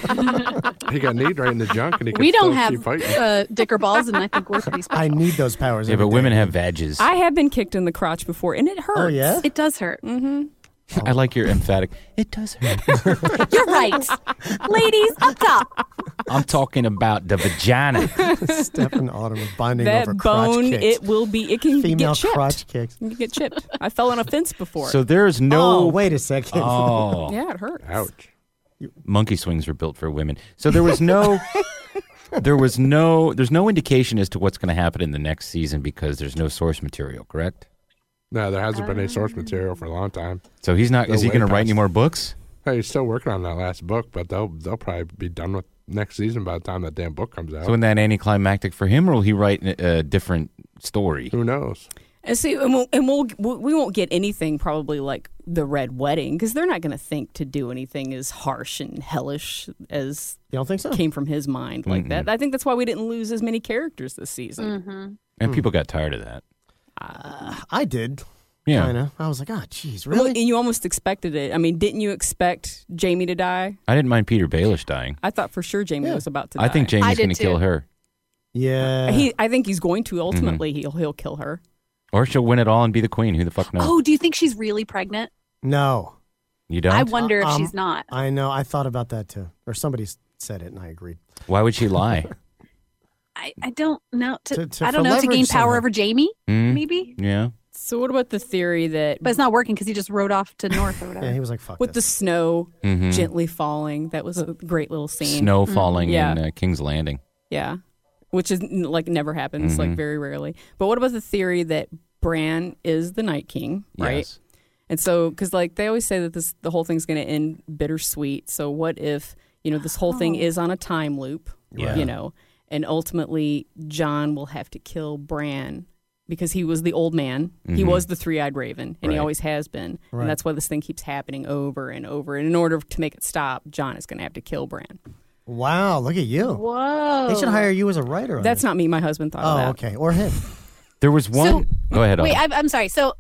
He got kneed right in the junk, and he could We don't still have keep fighting. dick or balls, and I think we're pretty special. I need those powers. Yeah, every but day. women have vages. I have been kicked in the crotch before, and it hurts. Oh, yeah? It does hurt. Mm-hmm. I like your emphatic. It does hurt. You're right. Ladies, up top. I'm talking about the vagina. Steph and Autumn are bonding That over crotch bone, kicks. it will be. It can Female get chipped. crotch kicks. You can get chipped. I fell on a fence before. So there's no. Oh, wait a second. Oh, yeah, it hurts. Ouch. monkey swings were built for women. So there was no. There's no indication as to what's going to happen in the next season because there's no source material, correct? No, there hasn't been any source material for a long time. So he's not. They're Is he way going to write past- any more books? Hey, he's still working on that last book, but they'll probably be done with next season by the time that damn book comes out. So isn't that anticlimactic for him, or will he write a different story? Who knows? And see, we won't get anything probably like the Red Wedding because they're not going to think to do anything as harsh and hellish as You don't think so? came from his mind like that. I think that's why we didn't lose as many characters this season. Mm-hmm. And people got tired of that. I did. Yeah. Kinda. I was like, oh, jeez, Well, really? and you almost expected it. I mean, didn't you expect Jamie to die? I didn't mind Peter Baelish dying. I thought for sure Jamie was about to die. I think Jamie's going to kill her, Yeah. I think he's going to ultimately. He'll kill her. or she'll win it all and be the queen. Who the fuck knows? Oh, do you think she's really pregnant? No. You don't? I wonder if Um, she's not. I know. I thought about that too. Or somebody said it and I agreed. Why would she lie? I don't know. I for don't know, to gain leverage power somehow. over Jamie, Hmm? maybe? Yeah. So what about the theory that But it's not working because he just rode off to North or whatever. Yeah, he was like, fuck with the snow Mhm. gently falling, that was a great little scene. Snow falling Yeah. in King's Landing. Yeah, which is like never happens, like Mhm. very rarely. But what about the theory that Bran is the Night King, right? Yes. And so, because like they always say that the whole thing's going to end bittersweet. So what if this whole thing is on a time loop? Yeah. And ultimately Jon will have to kill Bran because he was the old man. He Mhm. was the three-eyed raven, and he Right. always has been. Right. And that's why this thing keeps happening over and over. And in order to make it stop, Jon is going to have to kill Bran. Wow, look at you. Whoa. They should hire you as a writer. On That's this. not me. My husband thought of that. Oh, okay. Or him. There was one. Go ahead. Wait, Autumn. I'm sorry. So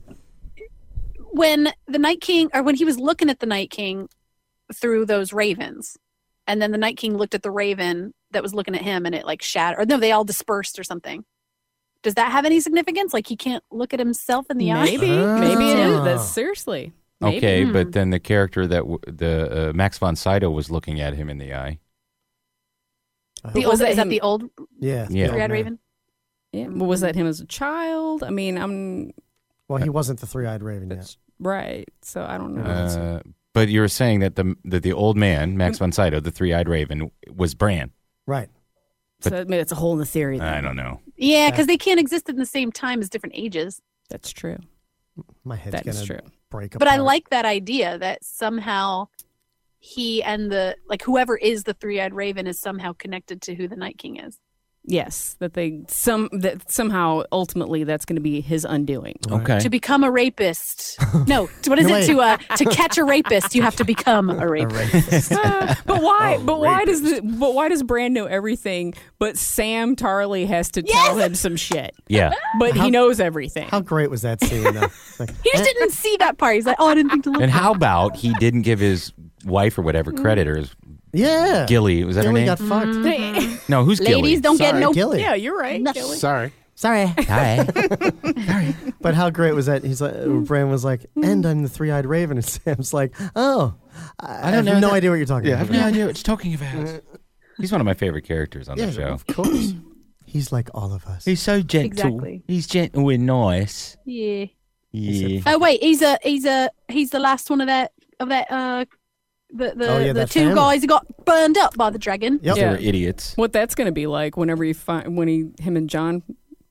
when the Night King, or when he was looking at the Night King through those ravens, and then the Night King looked at the raven that was looking at him, and it like shattered. Or no, they all dispersed or something. Does that have any significance? Like he can't look at himself in the eye? Maybe it is. That's seriously. Maybe. Okay, but then the character that the Max von Sydow was looking at him in the eye. The old, is that the old Yeah. Yeah. three-eyed raven? Yeah. But was that him as a child? I mean, I'm Well, he wasn't the three-eyed raven yet. right. So I don't know. But you were saying that the old man, Max von Sydow, the three-eyed raven, was Bran. Right. So maybe that's a hole in the theory. Then. I don't know. Yeah, because they can't exist at the same time as different ages. That's true. My head's That is gonna true. break apart. But I like that idea that somehow he and whoever is the three-eyed raven is somehow connected to who the Night King is. Yes, that somehow ultimately that's going to be his undoing. Okay. To become a rapist. No, what is No, it? To catch a rapist, you have to become a rapist. But why? Why does Bran know everything? But Sam Tarly has to tell him some shit. Yeah. But he knows everything. How great was that scene, though? Like, He just didn't see that part. He's like, oh, I didn't think to look. And how about he didn't give his wife or whatever credit, or his yeah. Gilly, was that Gilly her name? got fucked. No, who's Gilly? Ladies don't get Sorry, no. Gilly. Yeah, you're right. Gilly. Sorry. Sorry. Hi. But how great was that? He's like, Bran was like, and I'm the three-eyed raven. And Sam's like, oh, I don't have know no that- idea what you're talking Yeah, I about. have no idea what you're talking about. He's one of my favorite characters on Yeah, the show. of course. He's like all of us. He's so gentle. Exactly. He's gentle and nice. Yeah. Yeah. Oh wait, he's the last one of the Oh, yeah, that two family. guys who got burned up by the dragon. Yep. They were idiots. What that's going to be like whenever him and John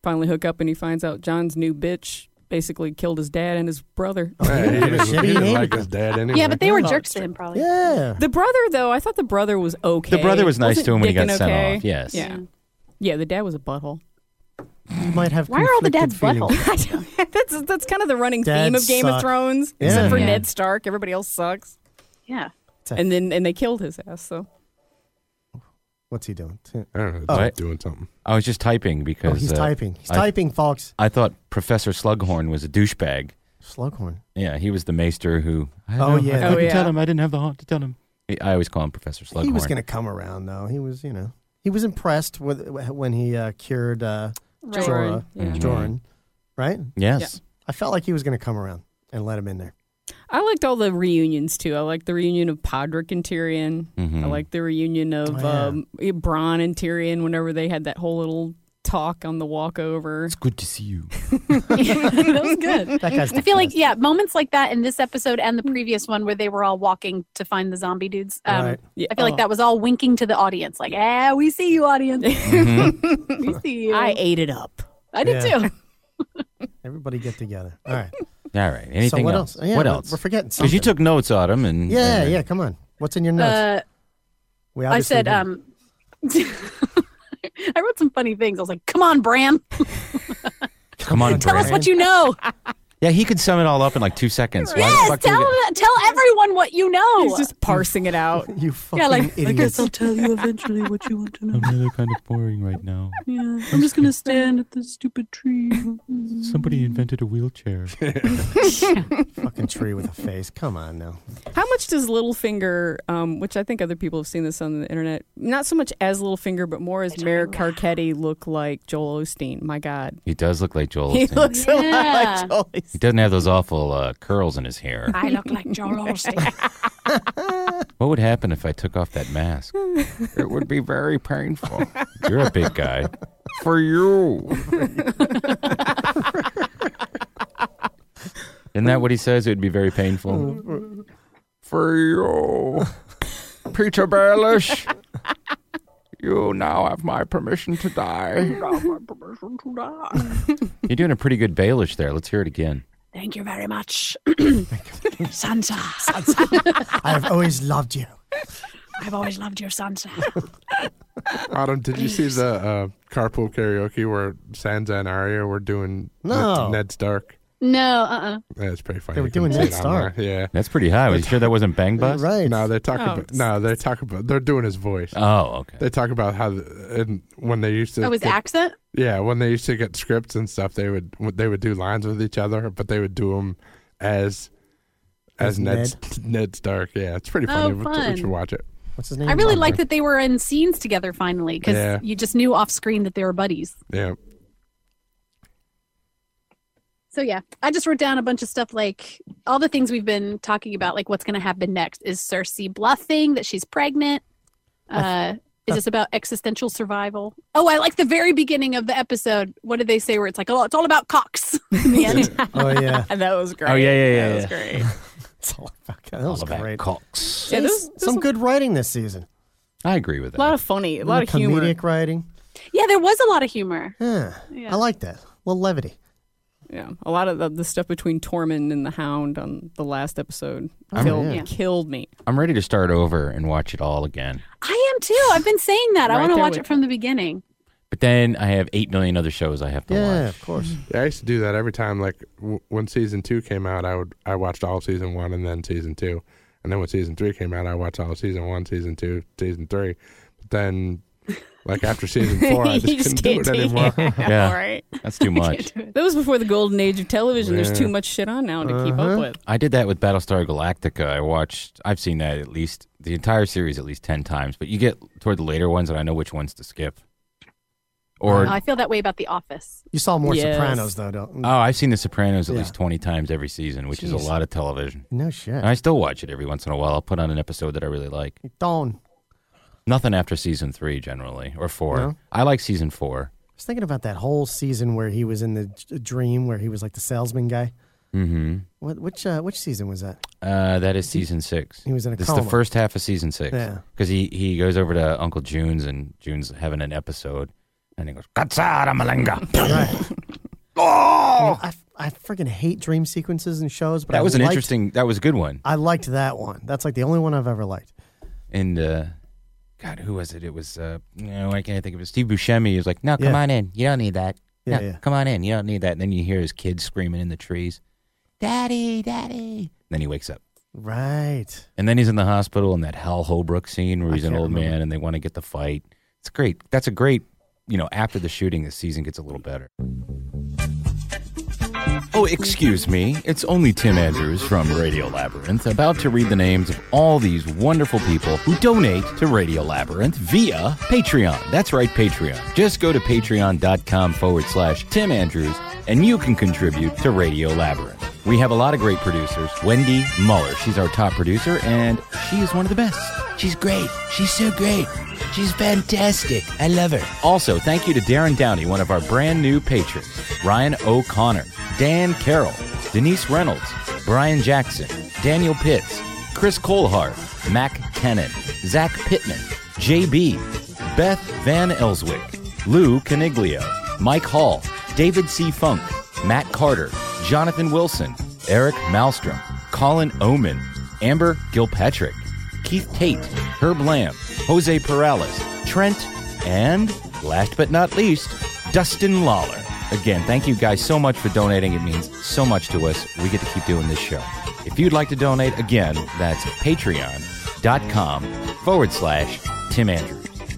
finally hook up, and he finds out John's new bitch basically killed his dad and his brother. He didn't like his dad anyway. Yeah, but they were jerks to him, probably. Yeah. The brother, though, I thought the brother was okay. The brother was nice Wasn't to him when he got dicking sent okay? off. Yes. Yeah. Yeah, the dad was a butthole. You might have. Why are all the dads conflicted buttholes? That's kind of the running Dads theme of Game suck. of Thrones, Yeah. except for Yeah. Ned Stark. Everybody else sucks. Yeah. And they killed his ass. So What's he doing? I don't know. Oh. He's doing something. I was just typing because he's typing. He's typing, folks. I thought Professor Slughorn was a douchebag. Slughorn. Yeah, he was the maester who. I Oh, yeah. I couldn't yeah. tell him. I didn't have the heart to tell him. I always call him Professor Slughorn. He was going to come around, though. He was, he was impressed with when he cured Jorah, Jorah, right? Yes. Yeah. I felt like he was going to come around and let him in there. I liked all the reunions too. I liked the reunion of Podrick and Tyrion. Mhm. I liked the reunion of Bronn and Tyrion whenever they had that whole little talk on the walkover. It's good to see you. That was good. That guy's I feel like, moments like that in this episode and the previous one where they were all walking to find the zombie dudes. Right. Yeah. I feel like that was all winking to the audience, like, we see you, audience. We see you. I ate it up. I did Yeah. too. Everybody get together. All right. All right. Anything what else? else? Yeah, what we're- else? we're forgetting Because you something. took notes, Autumn, and Yeah, come on. What's in your notes? We I obviously said, did. I wrote some funny things. I was like, come on, Bran. Come on, Tell us Bran. what you know. Yeah, he could sum it all up in like 2 seconds. Why the Yes, fuck do we get- tell everyone what you know. He's just parsing it out. You fucking Yeah, like, idiots. I guess I'll tell you eventually what you want to know. I'm really kind of boring right now. Yeah, I'm just gonna stand at this stupid tree. Somebody invented a wheelchair. Fucking tree with a face. Come on now. How much does Littlefinger, which I think other people have seen this on the internet, not so much as Littlefinger, but more as Mayor Carcetti, look like Joel Osteen? My God. He does look like Joel. He Osteen. looks a lot like Joel Osteen. He doesn't have those awful curls in his hair. I look like Joel Osteen. What would happen if I took off that mask? It would be very painful. You're a big guy. For you. Isn't that what he says? It would be very painful. For you. Peter Baelish. You now have my permission to die. You're doing a pretty good Baelish there. Let's hear it again. Thank you very much, Sansa. I have always loved you. I've always loved your Sansa. Autumn, did you see the carpool karaoke where Sansa and Arya were doing No. Ned Stark? No, That's pretty funny. They were You can doing see Ned it Stark. online. Yeah. That's pretty high. Was you sure that wasn't Bang Bus? Right. No, they talk Oh, about. No, they talk about. They're doing his voice. Oh, okay. They talk about how and when they used to. Oh, his get- accent? Yeah, when they used to get scripts and stuff, they would do lines with each other, but they would do them as Ned Stark. Yeah, it's pretty funny. Oh, fun. We should watch it. What's his name? I really like that they were in scenes together finally because Yeah. you just knew off screen that they were buddies. Yeah. So yeah, I just wrote down a bunch of stuff like all the things we've been talking about, like what's going to happen next. Is Cersei bluffing that she's pregnant? Is this about existential survival? Oh, I like the very beginning of the episode. What did they say where it's like, oh, it's all about cocks in the end? Oh, yeah. That was great. Oh, yeah. That was great. It's all about, that was great. Cox. Yeah, There's some good writing this season. I agree with A that. lot of funny, a lot of humor. Comedic writing. Yeah, there was a lot of humor. Yeah. Yeah. I like that. A little levity. Yeah, a lot of the stuff between Tormund and the Hound on the last episode yeah. killed me. I'm ready to start over and watch it all again. I am too. I've been saying that. I Right want to there watch with it from the beginning. But then I have 8 million other shows I have to Yeah, watch. of course. Yeah, I used to do that every time. Like when season 2 came out, I watched all season 1 and then season 2, and then when season 3 came out, I watched all season 1, season 2, season 3. But then, like after season 4, I You just couldn't do it anymore. Yeah. All right. That's too much. That was before the golden age of television. There's Yeah. too much shit on now to keep up with. I did that with Battlestar Galactica. I've seen that at least, the entire series at least 10 times, but you get toward the later ones and I know which ones to skip. Or, I feel that way about The Office. You saw more Yes. Sopranos, though, don't oh, I've seen The Sopranos at Yeah. least 20 times every season, which is a Jeez. lot of television. No shit. And I still watch it every once in a while. I'll put on an episode that I really like. Don't. Nothing after season 3 generally, or 4. No? I like season 4. I was thinking about that whole season where he was in the dream, where he was like the salesman guy. Mm-hmm. Which season was that? That is season 6. He was in a This coma. is the first half of season 6. Yeah. Because he goes over to Uncle June's and June's having an episode. And he goes, Katsara Malenga. Oh! I freaking hate dream sequences in shows, but that was that was a good one. I liked that one. That's like the only one I've ever liked. And, God, who was it? It was, I can't think of it. Steve Buscemi. He was like, no, come on in. You don't need that. No, come on in. You don't need that. And then you hear his kids screaming in the trees, Daddy, Daddy. And then he wakes up. Right. And then he's in the hospital in that Hal Holbrook scene where he's an old man and they want to get the fight. It's great. That's a great, after the shooting, the season gets a little better. Oh, excuse me. It's only Tim Andrews from Radio Labyrinth, about to read the names of all these wonderful people who donate to Radio Labyrinth via Patreon. That's right, Patreon. Just go to patreon.com/Tim Andrews, and you can contribute to Radio Labyrinth. We have a lot of great producers. Wendy Muller, she's our top producer, and she is one of the best. She's great. She's so great. She's fantastic. I love her. Also, thank you to Darren Downey, one of our brand new patrons. Ryan O'Connor, Dan Carroll, Denise Reynolds, Brian Jackson, Daniel Pitts, Chris Colhart, Mac Kennan, Zach Pittman, JB, Beth Van Elswick, Lou Caniglio, Mike Hall, David C. Funk, Matt Carter, Jonathan Wilson, Eric Malmstrom, Colin Oman, Amber Gilpatrick, Keith Tate, Herb Lamb, Jose Perales, Trent, and, last but not least, Dustin Lawler. Again, thank you guys so much for donating. It means so much to us. We get to keep doing this show. If you'd like to donate, again, that's patreon.com/Tim Andrews.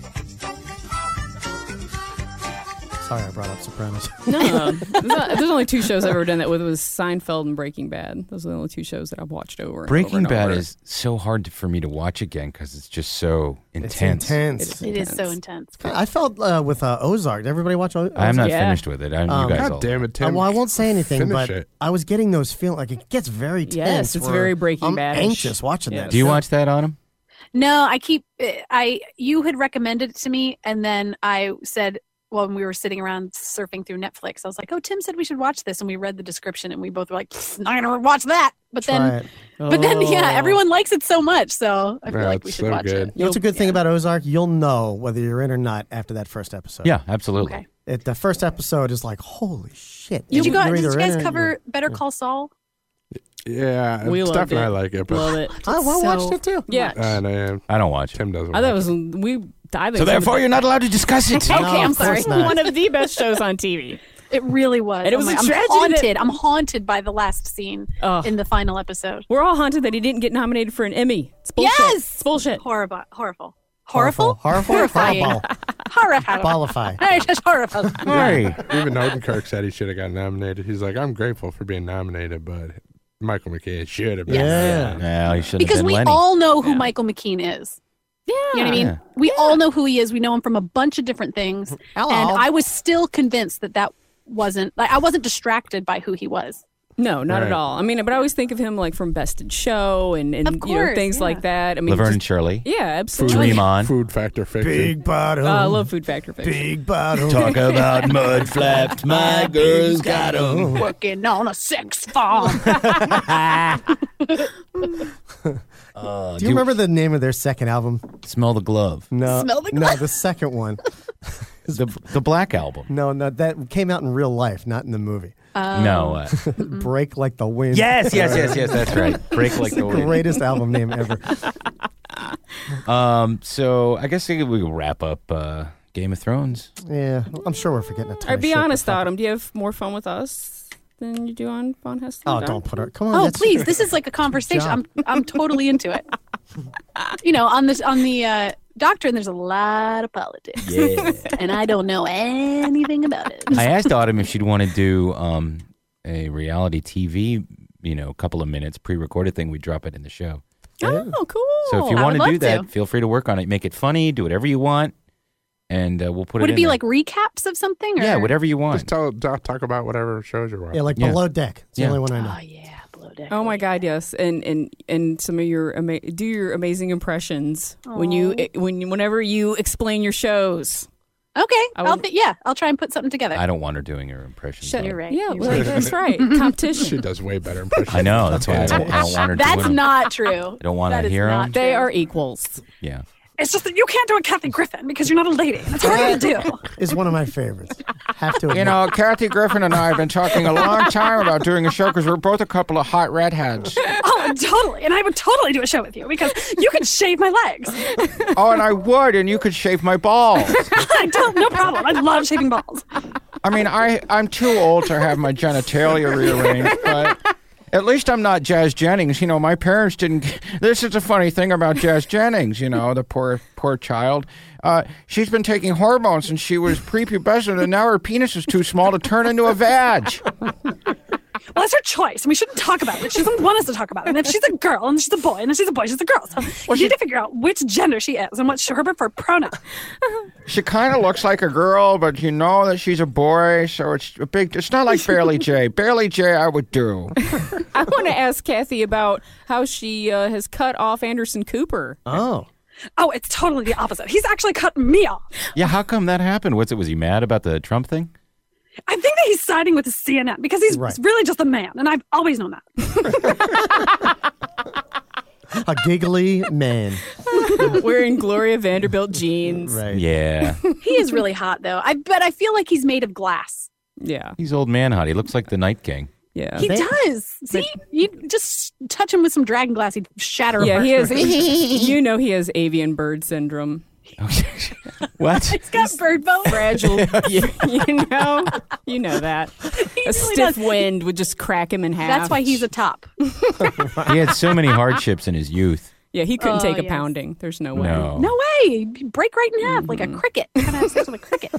Sorry I brought up Sopranos. No, there's only two shows I've ever done that with. Was Seinfeld and Breaking Bad. Those are the only two shows that I've watched over and Breaking over and Bad over. is so hard for me to watch again because it's just so intense. It is so intense. I felt with Ozark. Did everybody watch Ozark? I'm not finished with it. You guys God all. damn it, Tim. Well, I won't say anything, Finish but it. I was getting those feelings. Like, it gets very tense. Yes, it's where very Breaking I'm Bad-ish. anxious watching that. Do you watch that, Autumn? No, you had recommended it to me, and then I said, when we were sitting around surfing through Netflix, I was like, "Oh, Tim said we should watch this," and we read the description, and we both were like, "Not gonna watch that." But then, yeah, everyone likes it so much, so I feel like we should watch it. You know what's a good thing about Ozark? You'll know whether you're in or not after that first episode. Yeah, absolutely. Okay. The first episode is like, holy shit. Did you You're guys either in or cover you're- Better Call Saul? Yeah, We Steph loved and I it. like it, but Love it. I watched it too. Yeah. I don't watch it. Tim doesn't. I thought it watch was I think So therefore, you're not allowed to discuss it. Okay, I'm of course sorry. not. One of the best shows on TV. It really was. And it was a I'm tragedy haunted. that- I'm haunted by the last scene in the final episode. We're all haunted that he didn't get nominated for an Emmy. It's bullshit. Yes! It's bullshit. Horrible. Horrible? Horrifying. Horrifying. Horrifying. It's just horrible. Hey, even Odenkirk said he should have got nominated. He's like, I'm grateful for being nominated, but Michael McKean should have been. Yeah, he should have Because been we Lenny. all know who Michael McKean is. Yeah. You know what I mean? Yeah. We all know who he is. We know him from a bunch of different things. Hello. And I was still convinced that wasn't, like, I wasn't distracted by who he was. No, not Right. at all. I mean, but I always think of him like from Best in Show and Of course, things yeah. like that. I mean, Laverne and just- Shirley. Yeah, absolutely. Dream on. Food Factor Fiction. Big bottom. I love Food Factor Fiction. Big bottom. Talk about mud flaps. My girl's got 'em. Working on a sex farm. Do you remember the name of their second album? Smell the Glove. No. Smell the No, glove? the second one. The Black Album. No, that came out in real life, not in the movie. No. Break Like the Wind. Yes. That's right. Break Like the Wind. Greatest album name ever. So I guess we will wrap up Game of Thrones. Yeah, I'm sure we're forgetting a ton Or of be shit, but honest, fuck it. Autumn. Do you have more fun with us than you do on Von Hessler? Oh, don't put her. Come on. Oh, that's- please! This is like a conversation. I'm totally into it. You know, on the Doctrine, there's a lot of politics. Yeah. And I don't know anything about it. I asked Autumn if she'd want to do a reality TV, a couple of minutes pre-recorded thing. We drop it in the show. Oh, cool. So if you I want would to do love that, to. feel free to work on it. Make it funny. Do whatever you want, and we'll put Would it it in be there. like recaps of something? Or? Yeah, whatever you want. Just talk about whatever shows you're watching. Yeah, like Yeah. Below Deck. It's the Yeah. only one I know. Oh yeah, Below Deck. Oh my God, yes, and some of your do your amazing impressions whenever you explain your shows. Okay, I would- I'll try and put something together. I don't want her doing her impression. You're right. Yeah, You're well, right. that's right. Competition. She does way better impressions. I know. That's why I don't want her That's doing them. not true. I don't want That to is hear not them. They true. are equals. Yeah. It's just that you can't do a Kathy Griffin because you're not a lady. It's hard to do. Is one of my favorites. Have to admit. You know, Kathy Griffin and I have been talking a long time about doing a show because we're both a couple of hot redheads. Oh, totally. And I would totally do a show with you because you could shave my legs. Oh, and I would, and you could shave my balls. No problem. I love shaving balls. I mean, I'm too old to have my genitalia rearranged, but at least I'm not Jazz Jennings. You know, my parents didn't. This is a funny thing about Jazz Jennings, you know, the poor child. She's been taking hormones, and she was prepubescent, and now her penis is too small to turn into a vag. Well, that's her choice, and we shouldn't talk about it. She doesn't want us to talk about it. And if she's a girl, and she's a boy, and if she's a boy, she's a girl. So you need to figure out which gender she is and what's her preferred pronoun. She kind of looks like a girl, but you know that she's a boy, so it's not like Barely J. Barely J I would do. I want to ask Kathy about how she has cut off Anderson Cooper. Oh, it's totally the opposite. He's actually cut me off. Yeah, how come that happened? Was he mad about the Trump thing? I think that he's siding with the CNN because he's really just a man, and I've always known that. A giggly man. Wearing Gloria Vanderbilt jeans. Right. Yeah. He is really hot, though. But I feel like he's made of glass. Yeah. He's old man hot. He looks like the Night King. Yeah. He does. See? You just touch him with some dragon glass, he'd shatter Yeah, apart. he has. You know he has avian bird syndrome. What? He's got bird boat. Fragile. you know that. A stiff wind would just crack him in half. That's why he's a top. He had so many hardships in his youth. Yeah, he couldn't take a pounding. There's no way. No way. He'd break right in half like a cricket. Kind of have sex with a cricket.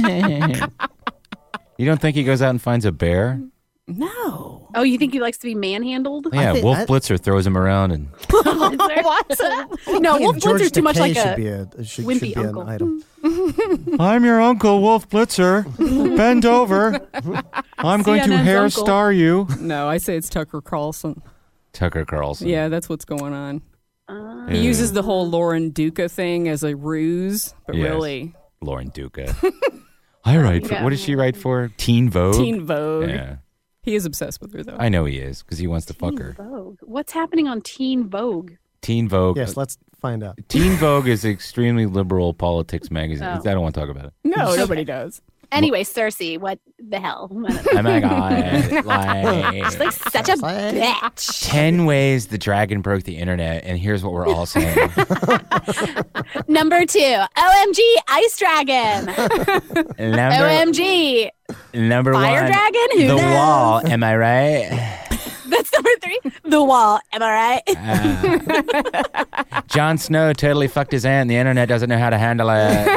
You don't think he goes out and finds a bear? No. Oh, you think he likes to be manhandled? Yeah, Wolf Blitzer throws him around and. What? No, Wolf Blitzer's too much like should wimpy be uncle. an item. I'm your uncle, Wolf Blitzer. Bend over. I'm going to CNN's hair uncle. star you. No, I say it's Tucker Carlson. Tucker Carlson. Yeah, that's what's going on. He uses the whole Lauren Duca thing as a ruse, but Yes. really. Lauren Duca. I write for, what does she write for? Teen Vogue? Teen Vogue. Yeah. He is obsessed with her, though. I know he is, because he wants to fuck her. Vogue. What's happening on Teen Vogue? Teen Vogue. Yes, let's find out. Teen Vogue is an extremely liberal politics magazine. Oh. I don't want to talk about it. No, nobody does. Anyway, Cersei, what the hell? Oh my God. Like, She's like such a bitch. 10 ways the dragon broke the internet, and here's what we're all saying. Number 2, OMG Ice Dragon. OMG Number Fire 1, Dragon? Who the knows? wall. Am I right? That's number 3, The Wall. Am I right? Jon Snow totally fucked his aunt. The internet doesn't know how to handle it.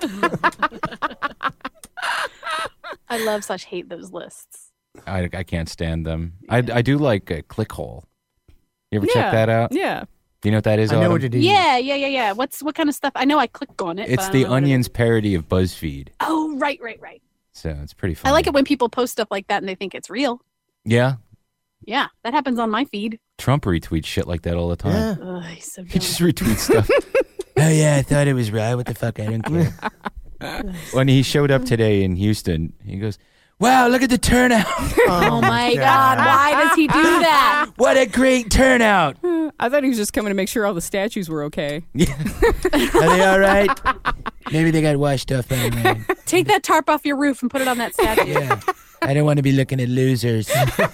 I love such hate those lists. I can't stand them. I do like Clickhole. You ever check that out? Yeah. Do you know what that is? I know Autumn? what it is. Yeah. What kind of stuff? I know I click on it. It's but I the don't know what it Onion's is. parody of BuzzFeed. Oh, right. So it's pretty fun. I like it when people post stuff like that and they think it's real. Yeah. Yeah, that happens on my feed. Trump retweets shit like that all the time. Ugh, he's so dumb. He just retweets stuff. Oh, yeah, I thought it was real. What the fuck? I don't care. When he showed up today in Houston, he goes, wow, look at the turnout. Oh my God, why does he do that? What a great turnout. I thought he was just coming to make sure all the statues were okay. Are they all right? Maybe they got washed off by the rain. Take that tarp off your roof and put it on that statue. Yeah. I don't want to be looking at losers.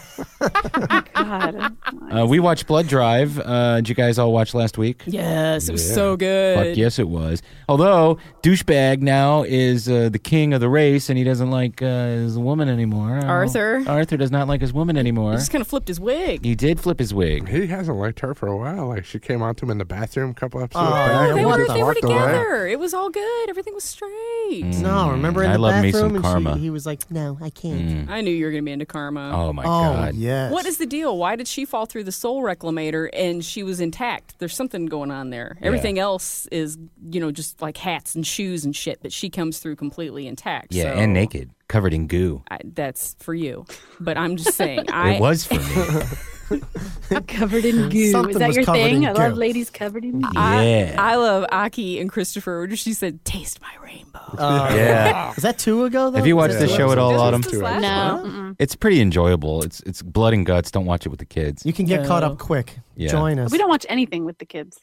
God. We watched Blood Drive. Did you guys all watch last week? Yes, it was so good. Fuck yes, it was. Although, douchebag now is the king of the race, and he doesn't like his woman anymore. Arthur? Arthur does not like his woman anymore. He just kind of flipped his wig. He did flip his wig. He hasn't liked her for a while. Like, she came on to him in the bathroom a couple episodes Oh, back. yeah, They what were the fuck? together. It was all good. Everything was straight. No, remember in I the love me bathroom some and Karma. he was like, no, I can't. I knew you were going to be into Karma. Oh, my God. yes. What is the deal? Why did she fall through the soul reclamator and she was intact? There's something going on there. Everything else is, just like hats and shoes and shit, but she comes through completely intact. Yeah, so and naked, covered in goo. that's for you. But I'm just saying. It was for me. Covered in goo. Something Is that was your covered thing? in I love goo. ladies covered in goo. Yeah. I love Aki and Christopher. She said, taste my rainbow. Yeah. Is that 2 ago, though? Have you watched the show at all, Autumn? No. It's pretty enjoyable. It's blood and guts. Don't watch it with the kids. You can get caught No. up quick. Yeah. Join us. We don't watch anything with the kids.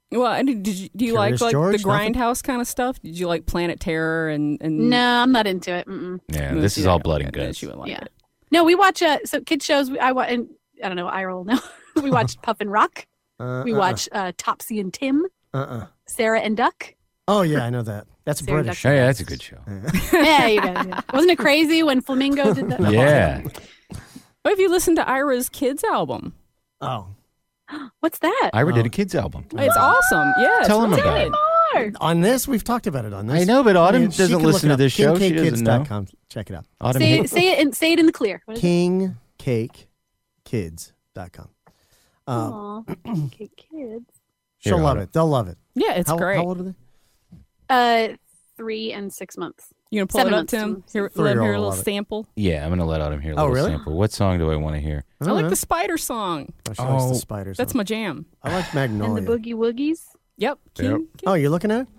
Well, and do you like Curious George, the Grindhouse kind of stuff? Did you like Planet Terror and? No, I'm not into it. Mm-mm. Yeah, this is all blood and guts. She would like it. No, we watch so kids shows. I don't know. I roll now. We watched Puff and Rock. We watch Topsy and Tim. Sarah and Duck. Oh yeah, I know that. That's Sarah British. Oh, yeah, that's a good show. Yeah, you guys. Yeah. Wasn't it crazy when Flamingo did that? Yeah. What if you listened to Ira's kids album? Oh, what's that? Ira did a kids album. It's awesome. Yeah, Tell them about it. On this, we've talked about it on this. I know, but Autumn She doesn't can look listen it to up. this show. She doesn't know. KingCakeKids.com. Check it out. Autumn Say it in the clear. What is it? KingCakeKids.com. Aw, Cake Kids. She'll Here, love Autumn. it. They'll love it. Yeah, it's great. How old are they? 3 and 6 months. You gonna pull 7 it up, months. Tim? Let him hear a 3-year-old little love it. sample. Yeah, I'm going to let Autumn hear a Oh, little really? sample. What song do I want to hear? I like the Spider song. Oh, she likes the spiders. That's my jam. I like And Magnolia. the Boogie Woogies. Yep. Oh, you're looking at it?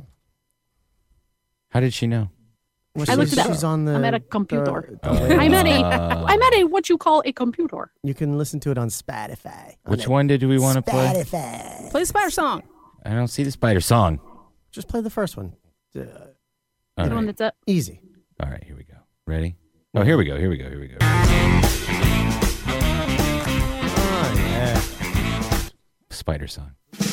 How did she know? Well, I looked it up. she's on the. I'm at a computer. the- I'm at a what you call a computer. You can listen to it on Spotify. Which one did we want to play? Spotify. Play the Spider song. I don't see the spider song. Just play the first one. All The one right. that's up. Easy. All right, here we go. Ready? Oh, here we go. Here we go. Here we go. Oh, yeah. Spider song.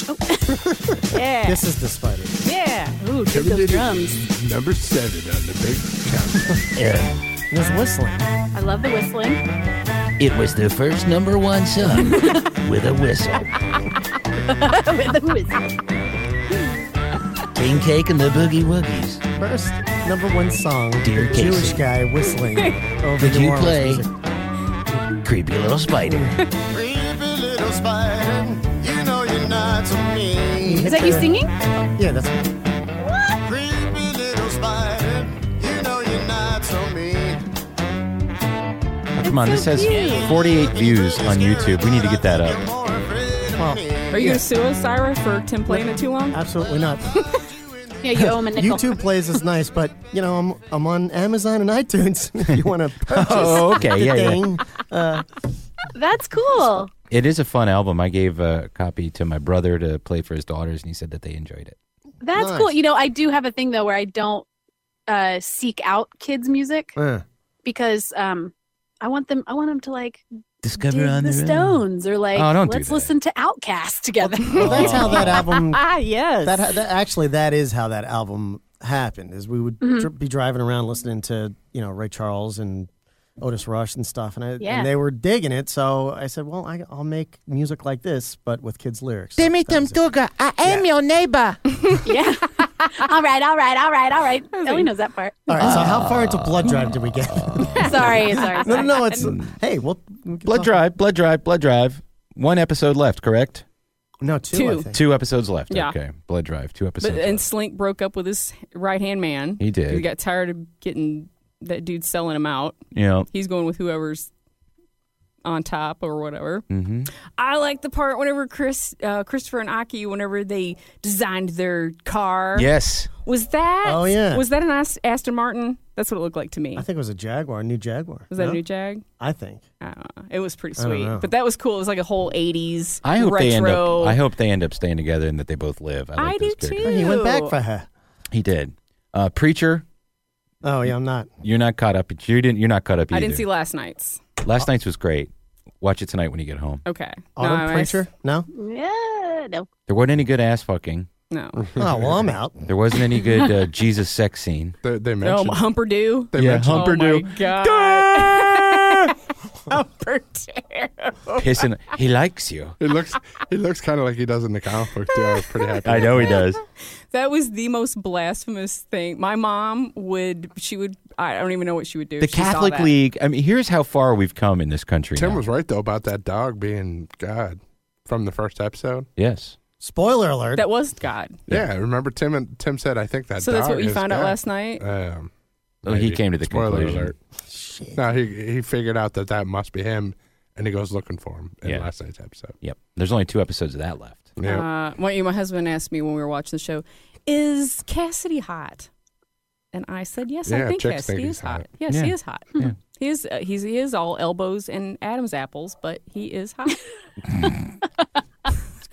Yeah. This is the spider. Yeah. Ooh, take those drums. Number 7 on the big countdown. There's whistling. I love the whistling. It was the first #1 song with a whistle. With the whistle. King Cake and the Boogie Woogies. First #1 song. Dear the Jewish Casey. guy whistling over Did New you Orleans play music. Creepy Little Spider? Creepy little spider, you know you're not to me. Is that you singing? Yeah, that's. Creepy little spider, you know you're not to me. Oh, come on, this has 48 views on YouTube. We need to get that up. Well, Are you gonna sue us, Ira, for Tim playing it too long? absolutely not. Yeah, you owe him a nickel. YouTube plays is nice, but you know I'm on Amazon and iTunes. If you want to purchase Oh, okay. the Yeah, yeah. thing. That's cool. It is a fun album. I gave a copy to my brother to play for his daughters, and he said that they enjoyed it. That's Nice. cool. You know, I do have a thing though where I don't seek out kids' music because I want them to like Discover dig on the their own. Stones or like Oh, don't do let's that. listen to Outkast together. Well, that's how that album. Yes. That is how that album happened. Is we would be driving around listening to Ray Charles and Otis Rush and stuff, and Yeah. they were digging it. So I said, well, I'll make music like this, but with kids' lyrics. Demi Tumtuga, I am your neighbor. Yeah. all right. Ellie knows that part. All right. So how far into Blood Drive did we get? Sorry. No. It's hey. We can Blood talk- Drive. 1 episode left, correct? No, two. I Two. think. 2 episodes left. Yeah. Okay. Blood Drive, 2 episodes And left. Slink broke up with his right-hand man. He did. He got tired of getting that dude selling him out. Yeah. He's going with whoever's on top or whatever. Mm-hmm. I like the part whenever Christopher and Aki, whenever they designed their car. Yes. Was that? Oh, yeah. Was that an Aston Martin? That's what it looked like to me. I think it was a Jaguar, a new Jaguar. Was that No? a new Jag? I think. I don't know. It was pretty I don't sweet. know. But that was cool. It was like a whole 80s I hope retro. I hope they end up staying together and that they both live. I, like I those do characters. too. He went back for her. He did. Preacher, Oh yeah, I'm not. you're not caught up. You're not caught up either. I didn't see last night's. Last night's was great. Watch it tonight when you get home. Okay. Autumn No, Preacher? No. Yeah, no. There wasn't any good ass fucking. No. Oh well, I'm out. There wasn't any good Jesus sex scene. They Oh, mentioned. Humperdew. They Yeah, mentioned. Humperdew. Oh my God. Humperdew. Pissing. He likes you. He looks kind of like he does in the comic book too. I was pretty happy. I know he does. That was the most blasphemous thing. My mom I don't even know what she would do. The if she saw Catholic that. League. I mean, here's how far we've come in this country. Tim now. was right though about that dog being God from the first episode. Yes. Spoiler alert. That was God. Yeah, remember Tim said I think that. So that's dog what you is found out God. last night? Oh, he maybe. came to the Spoiler conclusion. alert. No, he figured out that must be him, and he goes looking for him in Yeah. last night's episode. Yep. There's only 2 episodes of that left. Yeah. My husband asked me when we were watching the show, "Is Cassidy hot?" And I said, "Yes, I Yeah, think chicks Cassidy think is he's hot. hot. Yes, Yeah. he is hot. Yeah. He is all elbows and Adam's apples, but he is hot."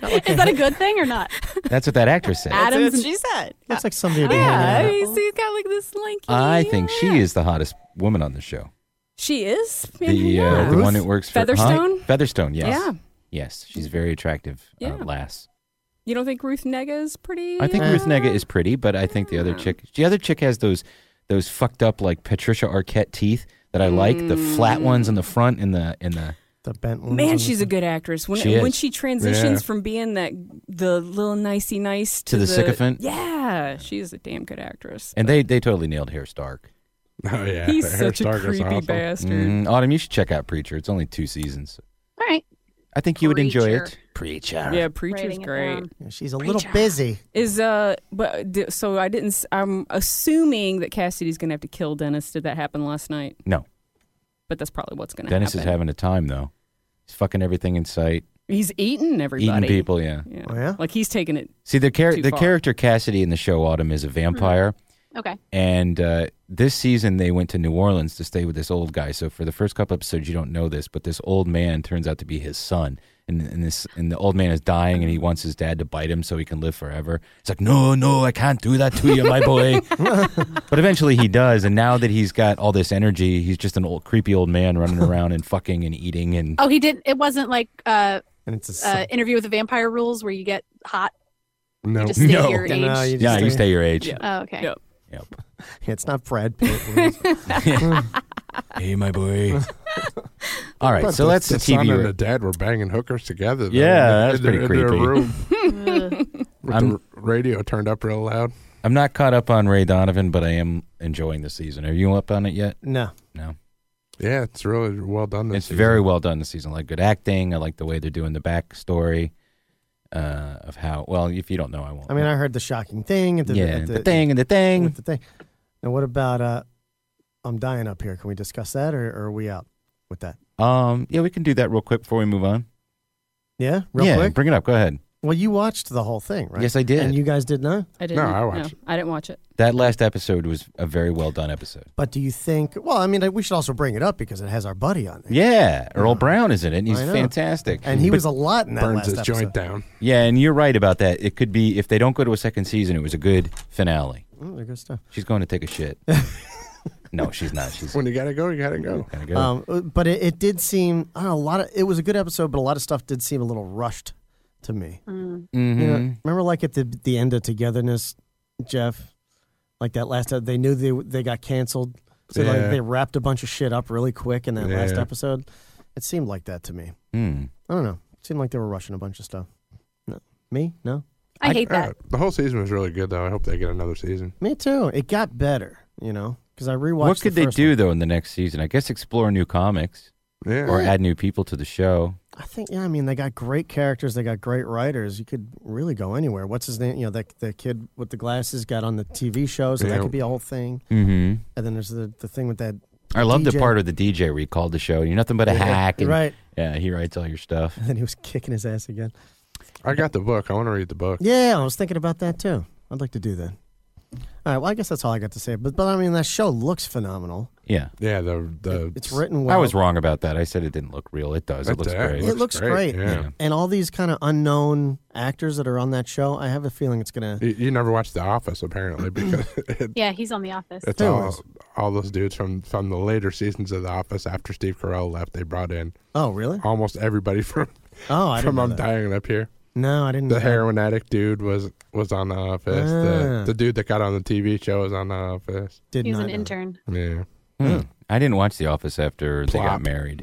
Is that a good thing or not? That's what that actress said. That's Adams what she said. Looks like somebody would be Yeah, hanging out. he's got like this lanky. I think she is the hottest woman on the show. She is? The one that works for Featherstone? Featherstone, yes. Yeah. Yes, she's very attractive Yeah. lass. You don't think Ruth Negga is pretty? I think Ruth Negga is pretty, but I think the other chick has those fucked up like Patricia Arquette teeth that I like, the flat ones in the front and the bent ones. Man, she's a good actress. When She when is. she transitions Yeah. from being the little nicey nice To the sycophant? Yeah, she's a damn good actress. And they totally nailed Hair Stark. Oh yeah, He's Hair such a Stark is creepy awesome. bastard. Autumn, you should check out Preacher. It's only 2 seasons. All right. I think you would enjoy Preacher. it. Preacher. Yeah, Preacher's Writing it great. down. Yeah, she's a little busy. Is so I didn't. I'm assuming that Cassidy's gonna have to kill Dennis. Did that happen last night? No. But that's probably what's gonna Dennis happen. is having a time though. He's fucking everything in sight. He's eating everybody. Eating people, yeah. Oh, yeah? Like he's taking it. See, the Too far. character Cassidy in the show Autumn is a vampire. Okay. And this season they went to New Orleans to stay with this old guy. So for the first couple episodes, you don't know this, but this old man turns out to be his son. And the old man is dying, and he wants his dad to bite him so he can live forever. It's like, no, I can't do that to you, my boy. But eventually he does, and now that he's got all this energy, he's just an old creepy old man running around and fucking and eating. And Oh, he did. It wasn't like and it's Interview with the Vampire rules where you get hot. No, You just stay your age. No, you yeah, just you stay your age. Yeah. Oh, okay. Yep. Yep. Yeah, it's not Brad Pitt. Hey, my boy. All right, But so that's the the son TV. and the dad were banging hookers together. Though, Yeah, that's in their- pretty in their creepy. room. With the radio turned up real loud. I'm not caught up on Ray Donovan, but I am enjoying the season. Are you up on it yet? No. No. Yeah, it's really well done. This It's season. very well done this season. I like good acting. I like the way they're doing the backstory of how. Well, if you don't know, I won't. I mean, I heard the shocking thing. At the, Yeah, at the thing and the thing. with the thing. Now, what about I'm dying up here? Can we discuss that, or are we out with that? Yeah, we can do that real quick before we move on. Yeah, real quick. Bring it up. Go ahead. Well, you watched the whole thing, right? Yes, I did. And you guys did not? I didn't. No, I watched it. I didn't watch it. That last episode was a very well done episode. But do you think? Well, I mean, we should also bring it up because it has our buddy on there. Yeah, Earl Brown is in it, and he's I know. fantastic. And he But- was a lot in that Burns last his episode. joint down. Yeah, and you're right about that. It could be if they don't go to a second season, it was a good finale. Oh, they're good stuff. She's going to take a shit. No, she's not. She's When you gotta go, you gotta go. gotta go. But it did seem, I don't know, it was a good episode, but a lot of stuff did seem a little rushed to me. Mm. Mhm. You know, remember like at the end of Togetherness, Jeff? Like that last, they knew they got canceled. So like Yeah. they wrapped a bunch of shit up really quick in that last Yeah. episode. It seemed like that to me. Hmm. I don't know. It seemed like they were rushing a bunch of stuff. No. Me? No? I hate that. The whole season was really good, though. I hope they get another season. Me too. It got better, you know, because I rewatched What could the they first do one. though in the next season? I guess explore new comics Yeah. or add new people to the show. I think, yeah, I mean, they got great characters. They got great writers. You could really go anywhere. What's his name? You know, the kid with the glasses got on the TV show, so that Yeah. could be a whole thing. Mm-hmm. And then there's the thing with that. I love the DJ. part of the DJ where he called the show. You're nothing but a Yeah, hack. And, right. Yeah, he writes all your stuff. And then he was kicking his ass again. I got the book. I want to read the book. Yeah, I was thinking about that too. I'd like to do that. All right, well, I guess that's all I got to say. But I mean, that show looks phenomenal. Yeah. Yeah, the It's written well. I was wrong about that. I said it didn't look real. It does. It It looks does. great. It looks great. Yeah. And all these kind of unknown actors that are on that show, I have a feeling it's going to. You never watched The Office, apparently, because Yeah, he's on The Office. it's all those dudes from the later seasons of The Office after Steve Carell left. They brought in Oh, really? almost everybody from I didn't from know I'm that. Dying Up Here. No, I didn't know The that. heroin addict dude was on The Office. Ah. The dude that got on the TV show was on The Office. Did He was not an know. intern. Yeah. I didn't watch The Office after they got Plop. married.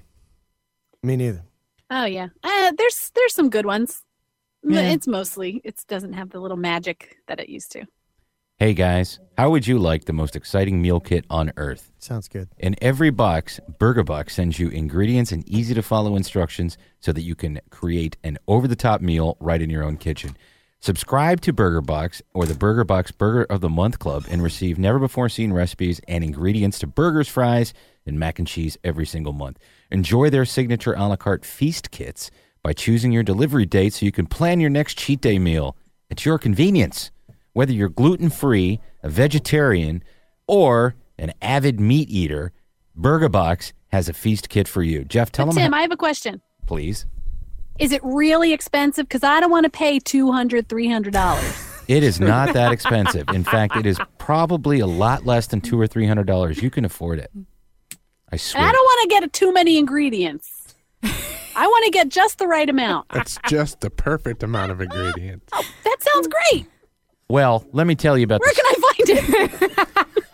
Me neither. Oh yeah, there's some good ones. Yeah. It's mostly it doesn't have the little magic that it used to. Hey guys, how would you like the most exciting meal kit on earth? Sounds good. In every box, BurgerBox sends you ingredients and easy to follow instructions so that you can create an over-the-top meal right in your own kitchen. Subscribe to BurgerBox or the BurgerBox Burger of the Month Club and receive never-before-seen recipes and ingredients to burgers, fries, and mac and cheese every single month. Enjoy their signature a la carte feast kits by choosing your delivery date so you can plan your next cheat day meal at your convenience. Whether you're gluten-free, a vegetarian, or an avid meat eater, BurgerBox has a feast kit for you. Jeff, tell But them Tim, I have a question. please. Is it really expensive? Because I don't want to pay $200, $300. It is not that expensive. In fact, it is probably a lot less than $200 or $300. You can afford it. I swear. And I don't want to get too many ingredients. I want to get just the right amount. That's just the perfect amount of ingredients. Oh, that sounds great. Well, let me tell you about Where can I find it?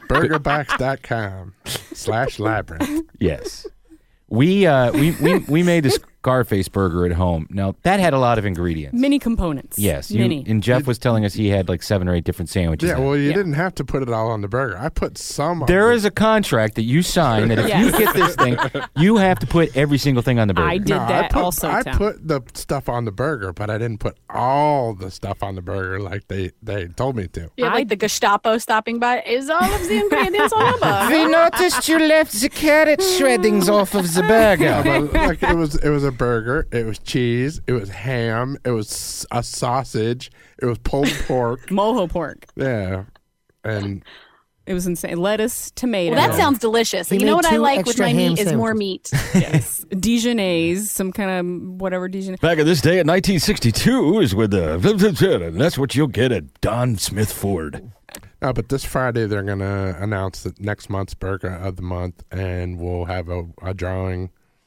Burgerbox.com/labyrinth. Yes. We made the Scarface burger at home. Now, that had a lot of ingredients. Many components. Yes. Many. And Jeff was telling us he had like 7 or 8 different sandwiches. Yeah, well, you didn't have to put it all on the burger. I put some on There is a contract that you sign that if you get this thing, you have to put every single thing on the burger. I did that also, I Tom. put the stuff on the burger, but I didn't put all the stuff on the burger like they told me to. Yeah, like the Gestapo stopping by. Is all of the ingredients on the burger? We noticed you left the carrot shreddings off of the burger. Yeah, but, like, it was a burger. It was cheese. It was ham. It was a sausage. It was pulled pork. Mojo pork. Yeah, and it was insane. Lettuce, tomato. Well, that sounds delicious. You know what I like with my meat is more meat. Yes, Dijonnaise, some kind of whatever Dijon. Back in this day in 1962 is with the that's what you'll get at Don Smith Ford. No, but this Friday they're gonna announce the next month's burger of the month, and we'll have a drawing.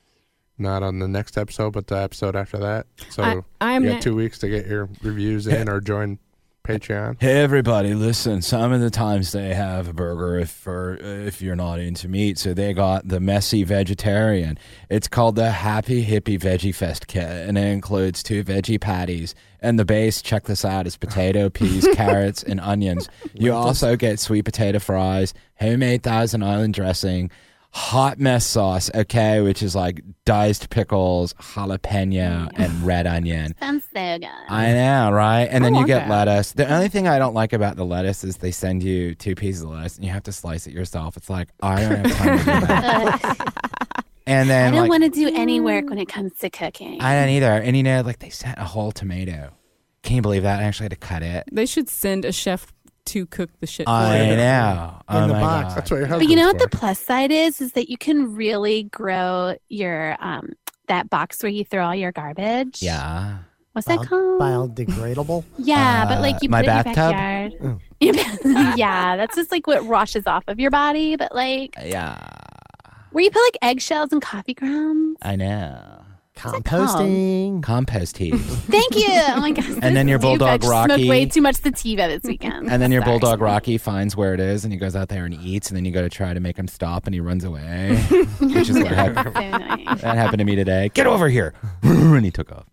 Not on the next episode, but the episode after that. So you got 2 weeks to get your reviews in or join Patreon. Hey, everybody, listen. Some of the times they have a burger if you're not into meat. So they got the Messy Vegetarian. It's called the Happy Hippie Veggie Fest Kit, and it includes 2 veggie patties. And the base, check this out, is potato, peas, carrots, and onions. You also get sweet potato fries, homemade Thousand Island dressing, hot mess sauce, okay, which is like diced pickles, jalapeno, and red onion. Sounds so good. I know, right? And then you get lettuce. The only thing I don't like about the lettuce is they send you 2 pieces of lettuce and you have to slice it yourself. It's like, I don't have time to do that. And then I don't want to do any work when it comes to cooking. I don't either. And you know, like they sent a whole tomato. Can you believe that? I actually had to cut it. They should send a chef to cook the shit for I you. know. In the my box. God. That's what your But husband's you know what for. the plus side is that you can really grow your that box where you throw all your garbage. Yeah. What's that called? Biodegradable? Yeah, but like you my put it in your bathtub? backyard. Yeah, that's just like what washes off of your body, but like Yeah. where you put like eggshells and coffee grounds. I know. Composting. Compost heap. Thank you. Oh my gosh. And then your bulldog Rocky. Smoked way too much sativa this weekend. And then your Sorry. bulldog Rocky finds where it is, and he goes out there and eats, and then you go to try to make him stop, and he runs away, which is what happened. So annoying. That happened to me today. Get over here, and he took off.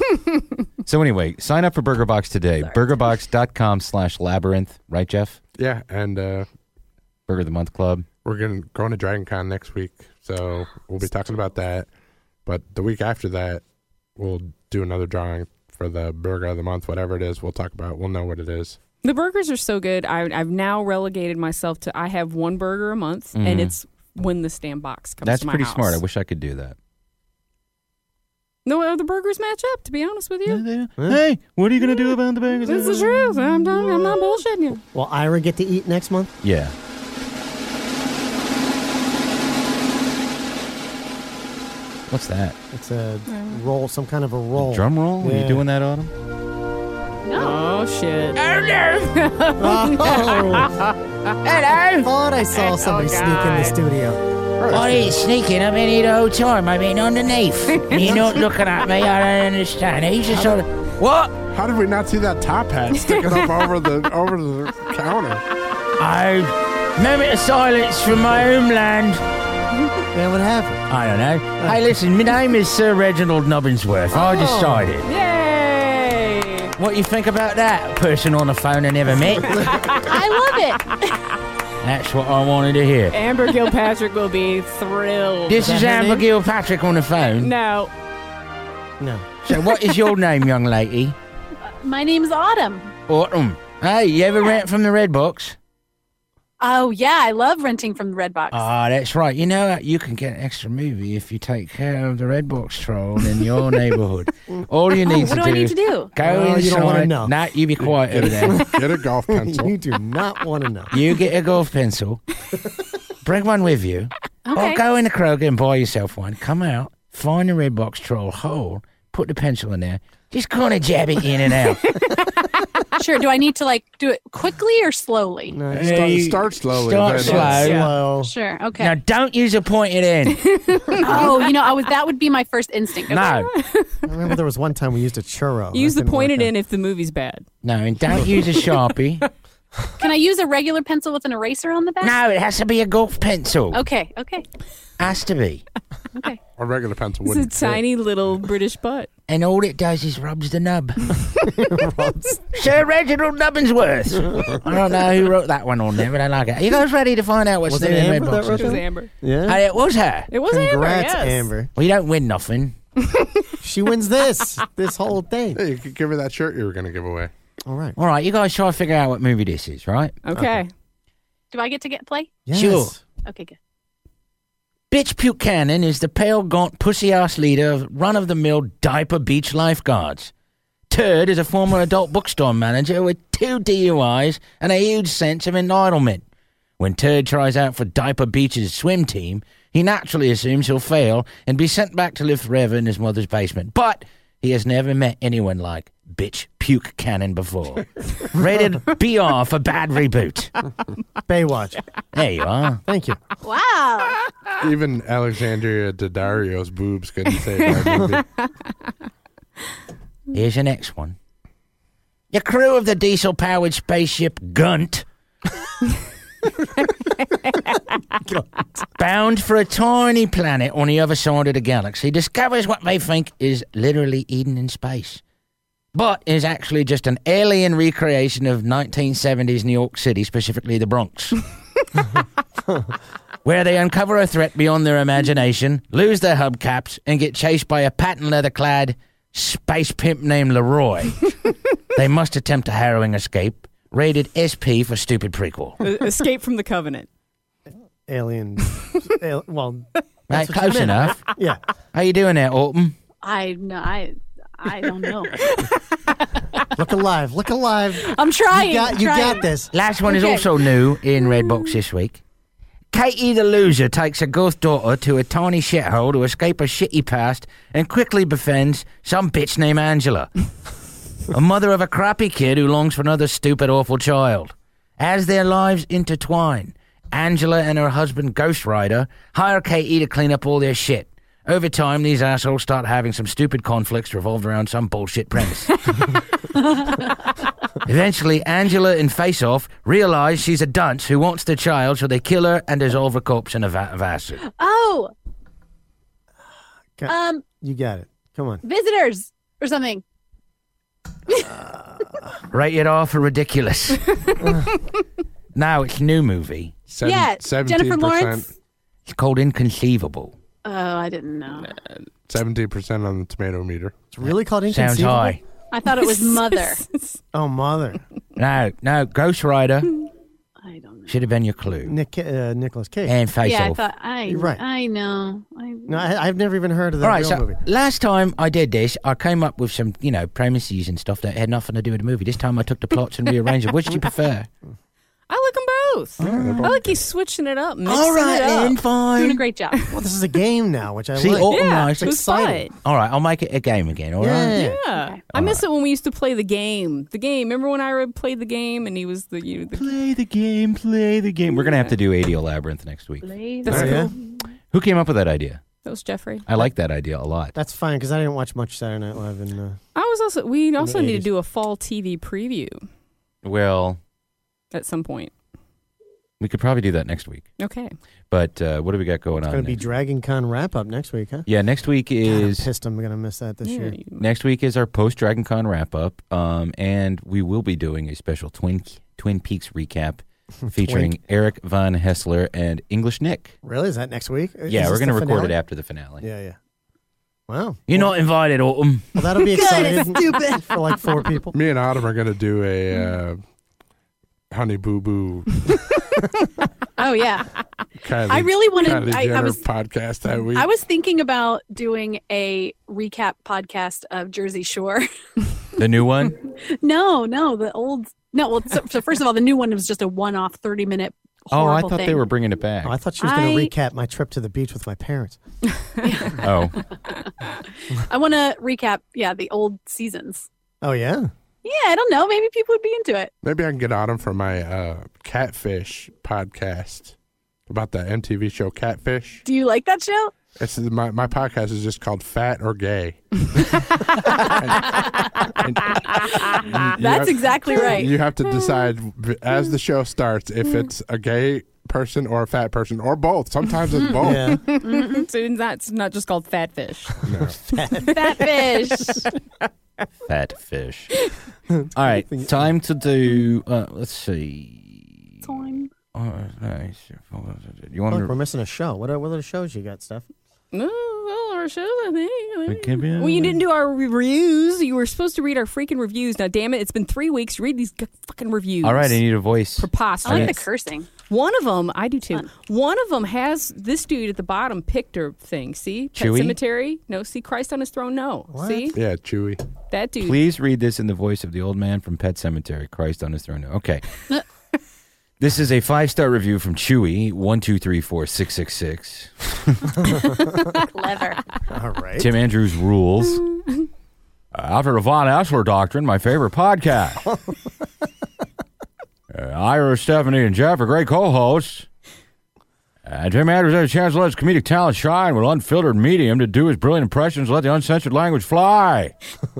So anyway, sign up for Burger Box today. Burgerbox.com/labyrinth. Right, Jeff? Yeah, and Burger of the Month Club. we're going to Dragon Con next week, so we'll be talking about that. But the week after that, we'll do another drawing for the Burger of the Month, whatever it is. We'll talk about it. We'll know what it is. The burgers are so good. I've now relegated myself to I have 1 burger a month, and it's when the stand box comes That's to my pretty house. smart. I wish I could do that. No, the burgers match up, to be honest with you. Hey, what are you going to do about the burgers? This is the truth. I'm not bullshitting you. Will Ira get to eat next month? Yeah. What's that? It's a roll, some kind of a roll. Drum roll? Are Yeah. you doing that, Autumn? Oh, shit. I thought I saw somebody sneak in the studio. I ain't sneaking. I've been here the whole time. I've been underneath. You're not looking at me. I don't understand. He's just sort of... What? How did we not see that top hat sticking up over the counter? I... Moment of silence from my homeland. Yeah, what happened? I don't know. Hey, listen, my name is Sir Reginald Nobbinsworth. I decided. Yay! What you think about that? Person on the phone I never met? I love it. That's what I wanted to hear. Amber Gilpatrick will be thrilled. This is Amber Gilpatrick on the phone. No. No. So what is your name, young lady? My name's Autumn. Autumn. Hey, you ever rent from the Red Box? Oh yeah, I love renting from the Redbox. Ah, that's right. You know, you can get an extra movie if you take care of the Red Box troll in your neighborhood. All you need what to do do I need to do? Go You don't want to inside. know. Nah, you be quiet over there. Get a golf pencil. You do not want to know. You get a golf pencil. Bring one with you. Okay. Or go in the Kroger and buy yourself one. Come out, find the Red Box troll hole, Put the pencil in there. Just kind of jab it in and out. Sure. Do I need to do it quickly or slowly? No, start slowly. Start slow. Slow. Sure. Okay. Now, don't use a pointed end. Oh, that would be my first instinct. Okay. No. I remember there was one time we used a churro. Use That the didn't work pointed out. end if the movie's bad. No, and don't use a Sharpie. Can I use a regular pencil with an eraser on the back? No, it has to be a golf pencil. Okay. Has to be. Okay. A regular pencil It's a wouldn't fit. tiny little British butt. And all it does is rubs the nub. Sir Reginald Nubbinsworth. I don't know who wrote that one on there, but I like it. Are you guys ready to find out what's Was new it in Amber Red that Boxes? wrote It was that? Amber. Yeah. It was her. It was Amber, Congrats, yes. Amber. Well, you don't win nothing. She wins this whole thing. Hey, you could give her that shirt you were going to give away. All right. All right, you guys try to figure out what movie this is, right? Okay. Do I get to play? Yes. Sure. Okay, good. Bitch Buchanan is the pale, gaunt, pussy-ass leader of run-of-the-mill diaper beach lifeguards. Turd is a former adult bookstore manager with 2 DUIs and a huge sense of entitlement. When Turd tries out for Diaper Beach's swim team, he naturally assumes he'll fail and be sent back to live forever in his mother's basement. But he has never met anyone like Bitch Puke Cannon before. Rated BR for bad reboot. Baywatch. There you are. Thank you. Wow. Even Alexandria Daddario's boobs couldn't say that movie. Here's your next one. The crew of the diesel-powered spaceship Gunt, bound for a tiny planet on the other side of the galaxy, discovers what they think is literally Eden in space, but is actually just an alien recreation of 1970s New York City, specifically the Bronx. Where they uncover a threat beyond their imagination, lose their hubcaps, and get chased by a patent leather-clad space pimp named Leroy. They must attempt a harrowing escape. Rated SP for stupid prequel. Escape from the Covenant. Alien. Well, Right, close enough. Yeah. How you doing there, Autumn? I don't know. Look alive. Look alive. I'm trying. You got this. Last one is Okay. also new in Redbox this week. Katie the loser takes a ghost daughter to a tiny shithole to escape a shitty past and quickly befriends some bitch named Angela, a mother of a crappy kid who longs for another stupid, awful child. As their lives intertwine, Angela and her husband Ghost Rider hire Katie to clean up all their shit. Over time, these assholes start having some stupid conflicts revolved around some bullshit premise. Eventually, Angela and Face Off realize she's a dunce who wants the child, so they kill her and dissolve her corpse in a vat of acid. Oh. You got it. Come on. Visitors or something. Rated R for ridiculous. Now it's a new movie. Yeah, Jennifer Lawrence. It's called Inconceivable. Oh, I didn't know. 17% on the tomato meter. It's really called Sounds Inconceivable? high. I thought it was Mother. Oh, Mother. No, Ghost Rider. I don't know. Should have been your clue. Nicolas Cage. And Face Yeah, Off. I thought You're right. I know. No, I've never even heard of that All right, real so movie. last time I did this, I came up with some, premises and stuff that had nothing to do with the movie. This time I took the plots and rearranged them. Which do you prefer? I like them both. I like you switching it up, mixing All right, it up. then, fine. Doing a great job. Well, this is a game now, which I See, like. Autumn Yeah, likes it it. was fun. All right, I'll make it a game again, all right? Yeah. Yeah, I miss it when we used to play the game. The game. Remember when Ira played the game and he was the Play the game, play the game. We're going to have to do ADO Labyrinth next week. That's Oh, cool. yeah? Who came up with that idea? That was Jeffrey. I like that idea a lot. That's fine, because I didn't watch much Saturday Night Live. We also the need to 80s. do a fall TV preview Well, at some point. we could probably do that next week. Okay. But what do we got going It's on? going to be next? Dragon Con wrap-up next week, huh? Yeah, next week God, I'm is pissed I'm going to miss that this year. next week is our post Dragon Con wrap up, and we will be doing a special Twin Peaks recap featuring Eric Von Hessler and English Nick. Really? Is that next week? Yeah, we're going to record it after the finale. Yeah. Wow. You're not invited, Autumn. Well, that'll be exciting for like 4 people. Me and Autumn are going to do a Honey Boo Boo Oh yeah. Kylie, I really wanted- Kylie I Jenner was- podcast that week. I was thinking about doing a recap podcast of Jersey Shore. The new one? No, the old. No, well, so first of all, the new one was just a one-off 30-minute Oh, I horrible thought thing. they were bringing it back. Oh, I thought she was going to I- recap my trip to the beach with my parents. Oh. I want to recap, the old seasons. Oh, yeah? Yeah, I don't know. Maybe people would be into it. Maybe I can get on him for my Catfish podcast about the MTV show Catfish. Do you like that show? It's my podcast is just called Fat or Gay. That's exactly right. You have to decide as the show starts if it's a gay person or a fat person or both. Sometimes it's both. Yeah. So that's not just called fat fish. No. Fat fish. Fat fish. All right, time to do. Let's see. Time. Nice. You want Look, we're to? missing a show. What other shows you got, Steph? No, well, our shows, I think. Well, Well, you didn't do our reviews. You were supposed to read our freaking reviews. Now, damn it, it's been 3 weeks. Read these fucking reviews. All right, I need a voice. Preposterous. I like the cursing. One of them, I do too. One of them has this dude at the bottom picked her thing. See? Pet Chewie? Cemetery? No. See? Christ on his throne? No. What? See? Yeah, Chewy. That dude. Please read this in the voice of the old man from Pet Cemetery. Christ on his throne. Okay. This is a 5-star review from Chewy 1234666. Clever. All right. Tim Andrews rules. After the Von Essler Doctrine, my favorite podcast. Ira, Stephanie, and Jeff are great co-hosts. Tim Andrews has a chance to let his comedic talent shine with unfiltered medium to do his brilliant impressions, let the uncensored language fly.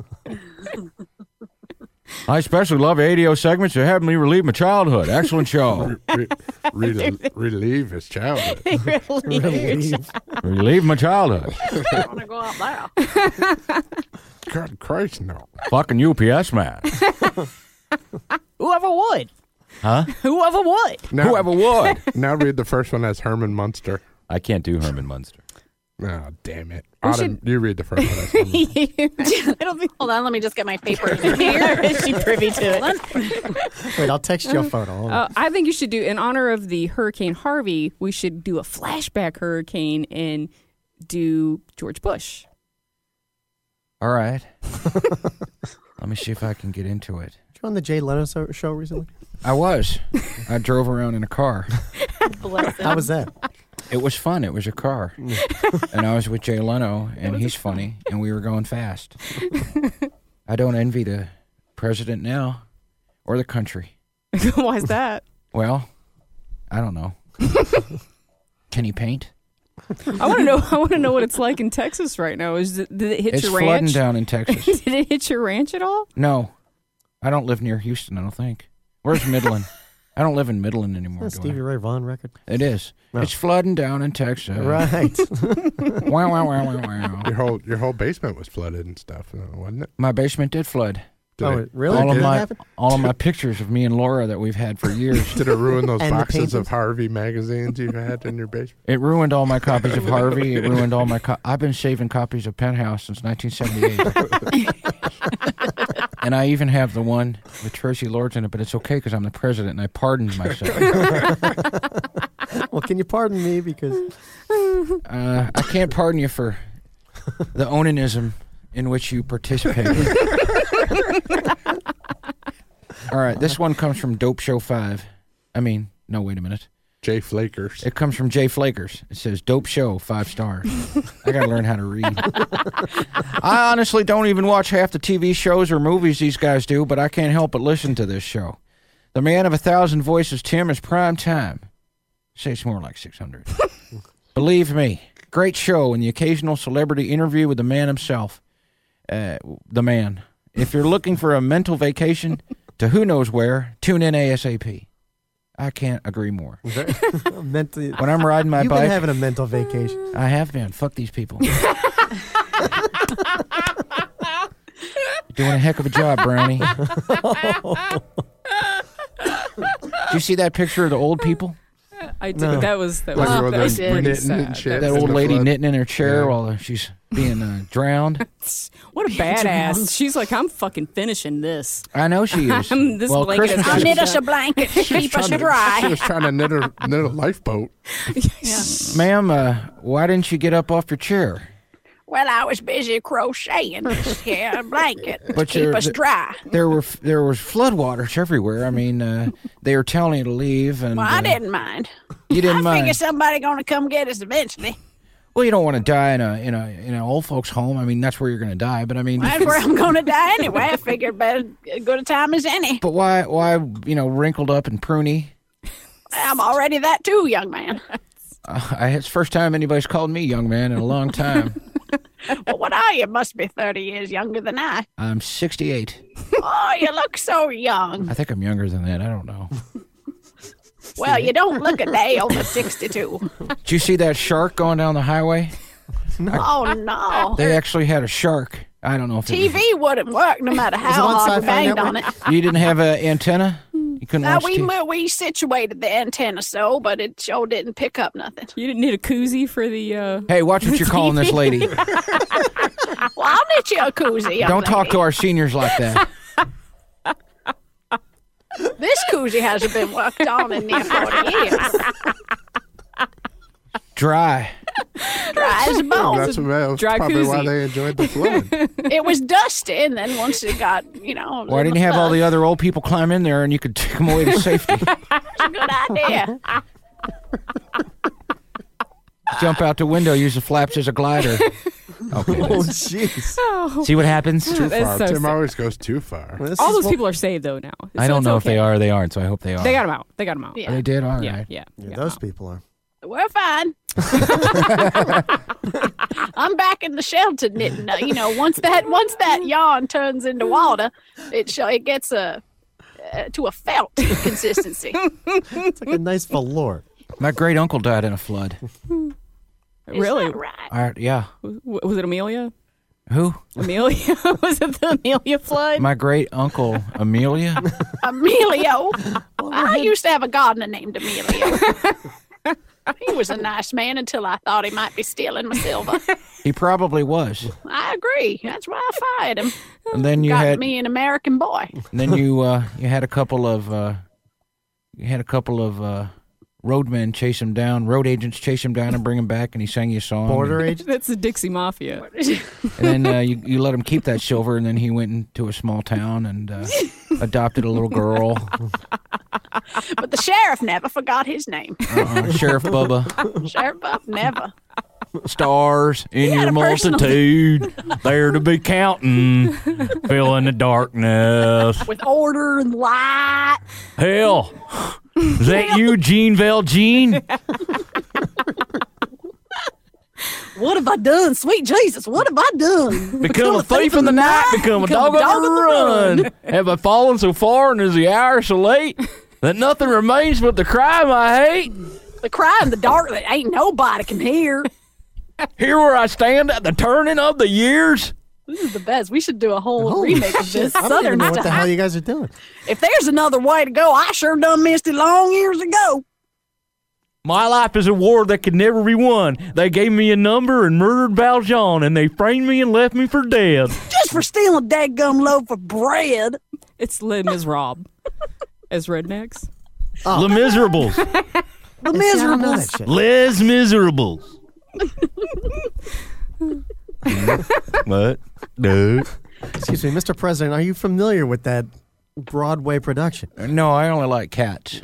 I especially love ADO segments that help me relieve my childhood. Excellent show. Relieve his childhood. Relieve my childhood. I want to go out there. God Christ, no. Fucking UPS man. Whoever would. Huh? Whoever would. Now, Whoever would. Now read the first one as Herman Munster. I can't do Herman Munster. Oh, damn it. We Autumn, you read the first one as Herman. I don't think. Hold on, let me just get my papers here. Is she privy to it? Wait, I'll text you a photo. Hold on. I think you should do, in honor of the Hurricane Harvey, we should do a flashback hurricane and do George Bush. All right. Let me see if I can get into it. Did you on the Jay Leno show recently? I was. I drove around in a car. How was that? It was fun. It was a car. And I was with Jay Leno, and he's funny, and we were going fast. I don't envy the president now or the country. Why is that? Well, I don't know. Can he paint? I want to know what it's like in Texas right now. Did it hit It's your flooding ranch? down in Texas. Did it hit your ranch at all? No. I don't live near Houston, I don't think. Where's Midland? I don't live in Midland anymore. That's do Stevie I? Ray Vaughan record. It is. No. It's flooding down in Texas. Right. Wow, wow, wow, wow, wow. Your whole basement was flooded and stuff, wasn't it? My basement did flood. Really? All of Did it my happen? all of my pictures of me and Laura that we've had for years. Did it ruin those And the boxes of paintings? Harvey magazines you had in your basement? It ruined all my copies of Harvey. It ruined all my. I've been saving copies of Penthouse since 1978, and I even have the one with Tracy Lords in it. But it's okay because I'm the president and I pardoned myself. Well, can you pardon me because I can't pardon you for the onanism in which you participated. All right, this one comes from Dope Show 5. I mean, no, wait a minute. Jay Flakers. It comes from Jay Flakers. It says, Dope Show, 5 stars. I got to learn how to read. I honestly don't even watch half the TV shows or movies these guys do, but I can't help but listen to this show. The man of 1,000 voices, Tim, is prime time. Say it's more like 600. Believe me, great show and the occasional celebrity interview with the man himself. The man. If you're looking for a mental vacation to who knows where, tune in ASAP. I can't agree more. mentally? When I'm riding my You've bike, been having a mental vacation. I have been. Fuck these people. Doing a heck of a job, Brownie. Did you see that picture of the old people? I did. No. That was Like pretty knitting sad. and shit. That in old the lady flood. knitting in her chair Yeah. while she's being drowned. What a badass. She's like, I'm fucking finishing this. I know she is. This well, blanket Christmas is- I'll is- knit us a blanket to keep us She dry. was trying to knit a lifeboat. Ma'am, why didn't you get up off your chair? Well, I was busy crocheting this here blanket to But keep us dry. There was floodwaters everywhere. I mean, they were telling you to leave, and Well, I didn't mind. You didn't I mind. figure somebody gonna come get us eventually. Well, you don't want to die in an old folks' home. I mean, that's where you're going to die. But I mean, That's where I'm gonna die anyway. I figured better good a time as any. But why wrinkled up and pruny? I'm already that too, young man. It's the first time anybody's called me young man in a long time. Well, what are you? Must be 30 years younger than I. I'm 68. Oh, you look so young. I think I'm younger than that. I don't know. Well, you don't look a day over 62. Did you see that shark going down the highway? Oh, no. They actually had a shark. I don't know if TV wouldn't work no matter how hard we banged on it. You didn't have an antenna? You couldn't watch TV? We situated the antenna but it sure didn't pick up nothing. You didn't need a koozie for the... Hey, watch what you're calling this lady. Well, I'll knit you a koozie. Don't talk to our seniors like that. This koozie hasn't been worked on in near 40 years. Dry. Dry as a bone. That's probably why they enjoyed the flood. It was dusty, and then once it got, Why didn't you have all the other old people climb in there and you could take them away to safety? That's a good idea. Jump out the window, use the flaps as a glider. Okay. Oh, jeez. See what happens? Too That's far. so Tim sad. always goes too far. All those people are saved, though, now. I don't know if they are or they aren't, so I hope they are. They got them out. They got them out. Yeah. Oh, they did? All right. Yeah. Those people are. We're fine. I'm back in the shelter knitting. Once that yarn turns into water, it gets to a felt consistency. It's like a nice velour. My great uncle died in a flood. Really? Right. Yeah. Was it Amelia? Who? Amelia? Was it the Amelia flood? My great uncle Amelia. Emilio. I used to have a gardener named Emilio. He was a nice man until I thought he might be stealing my silver. He probably was. I agree. That's why I fired him. And then you Got had me an American boy. And then you had a couple of roadmen chase him down, road agents chase him down and bring him back, and he sang you a song. Border agent? That's the Dixie Mafia. And then you let him keep that silver, and then he went into a small town and adopted a little girl. But the sheriff never forgot his name. Sheriff Bubba. Sheriff Bubba never. Stars in had your a personal- multitude, there to be counting, fill in the darkness. With order and light. Hell, is that you, Gene Valjean? What have I done? Sweet Jesus, what have I done? Become a thief in the night, become a dog on the run. Have I fallen so far and is the hour so late that nothing remains but the crime I hate? The cry in the dark that ain't nobody can hear. Here where I stand at the turning of the years. This is the best. We should do a whole remake of this. I don't even Southern know what the style. hell you guys are doing. If there's another way to go, I sure done missed it long years ago. My life is a war that could never be won. They gave me a number and murdered Valjean, and they framed me and left me for dead. Just for stealing a dadgum loaf of bread. It's Les Miserables as rednecks. Les Miserables. The Miserables. Les Miserables. What? No. Excuse me, Mr. President, are you familiar with that Broadway production? No, I only like cats.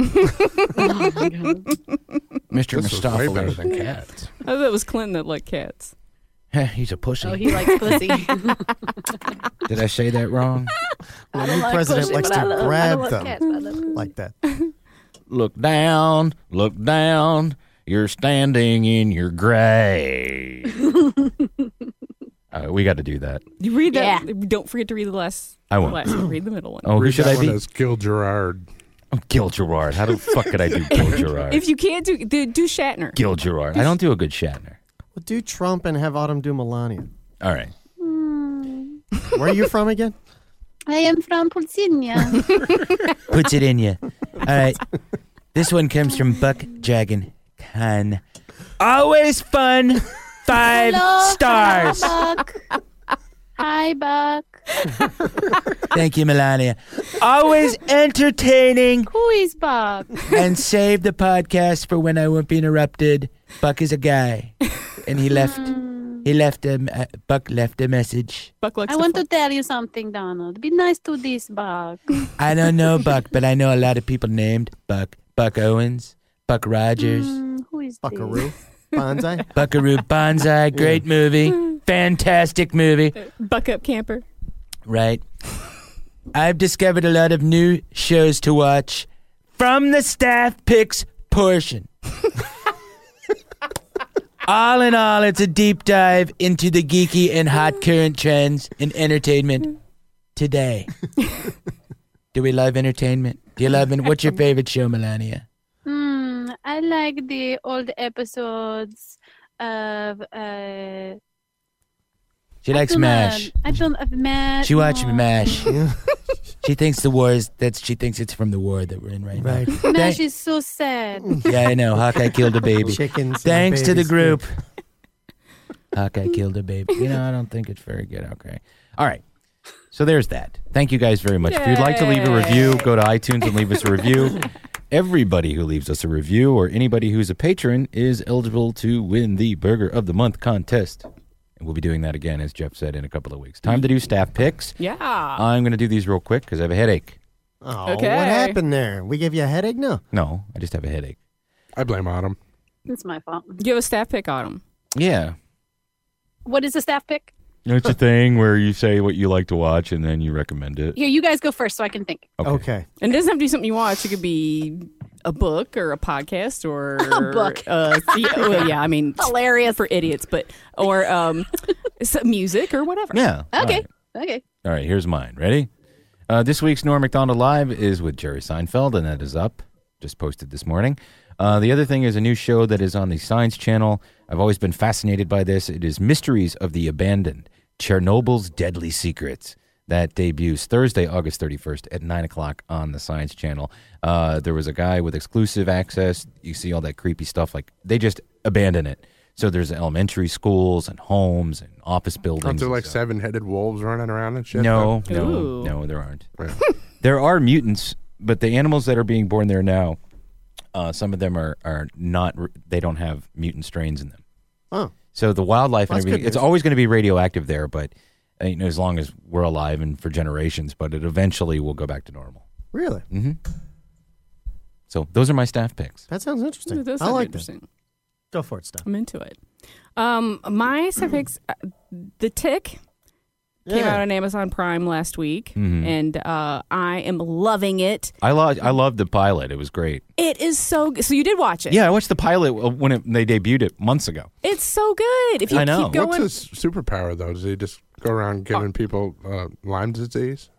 Mr. This was way better Mistopheles. than cats. I thought it was Clinton that liked cats. He's a pussy. Oh, he likes pussy. Did I say that wrong? Well, I don't the like president pussy, likes but to I love grab cats, them but I love like that. Look down, you're standing in your grave. We got to do that. You read that. Yeah. Don't forget to read the last. I won't. Last one. Read the middle one. Oh, who Read should that I be? one as Gil Gerard. Oh, Gil Gerard. How the fuck could I do Gil Gerard? If you can't do Shatner. Gil Gerard. I don't do a good Shatner. Well, do Trump and have Autumn do Melania. All right. Where are you from again? I am from Pulsinia. Puts it in you. All right. This one comes from Buck Jagan Khan. Always fun. 5 Hello, stars. Hi, Buck. Hi, Buck. Thank you, Melania. Always entertaining. Who is Buck? And save the podcast for when I won't be interrupted. Buck is a guy. And he left Buck left a message. Buck likes I want to tell you something, Donald. Be nice to this Buck. I don't know Buck, but I know a lot of people named Buck. Buck Owens, Buck Rogers. Who is Buckaroo. Banzai. Buckaroo Banzai. Great movie. Fantastic movie. Buck Up Camper. Right. I've discovered a lot of new shows to watch from the staff picks portion. All in all, it's a deep dive into the geeky and hot current trends in entertainment today. Do we love entertainment? Do you love it? What's your favorite show, Melania? I like the old episodes of. She likes MASH. I don't have MASH. She watched MASH. She thinks the war is she thinks it's from the war that we're in right now. MASH is so sad. Yeah, I know. Hawkeye killed a baby. Chickens. Thanks to the group. Hawkeye killed a baby. I don't think it's very good. Okay. All right. So there's that. Thank you guys very much. If you'd like to leave a review, go to iTunes and leave us a review. Everybody who leaves us a review or anybody who's a patron is eligible to win the Burger of the Month contest. And we'll be doing that again, as Jeff said, in a couple of weeks. Time to do staff picks. Yeah. I'm going to do these real quick because I have a headache. Oh, Okay. what happened there? We gave you a headache? No. No, I just have a headache. I blame Autumn. It's my fault. Give a staff pick on him. Yeah. What is a staff pick? It's a thing where you say what you like to watch and then you recommend it. Here, you guys go first so I can think. Okay. And it doesn't have to be something you watch. It could be a book or a podcast or A book. I mean, hilarious for idiots, or some music or whatever. Yeah. Okay. Okay. All right, here's mine. Ready? This week's Norm Macdonald Live is with Jerry Seinfeld, and that is up. Just posted this morning. The other thing is a new show that is on the Science Channel. I've always been fascinated by this. It is Mysteries of the Abandoned, Chernobyl's Deadly Secrets. That debuts Thursday, August 31st at 9 o'clock on the Science Channel. There was a guy with exclusive access. You see all that creepy stuff. Like, they just abandon it. So there's elementary schools and homes and office buildings. Aren't there like seven-headed wolves running around and shit? No, Ooh. no, there aren't. There are mutants, but the animals that are being born there now, some of them are not, they don't have mutant strains in them. Oh. So the wildlife and That's everything, good it's news. always going to be radioactive there, but as long as we're alive and for generations, but it eventually will go back to normal. Really? Mm-hmm. So those are my staff picks. That sounds interesting. It does I sound like interesting. that. Go for it, Steph. I'm into it. My staff picks, The Tick came out on Amazon Prime last week, and I am loving it. I loved the pilot. It was great. It is so good. So you did watch it? Yeah, I watched the pilot when they debuted it months ago. It's so good. If you I know. keep going, What's his superpower, though? Does he just go around giving people Lyme disease?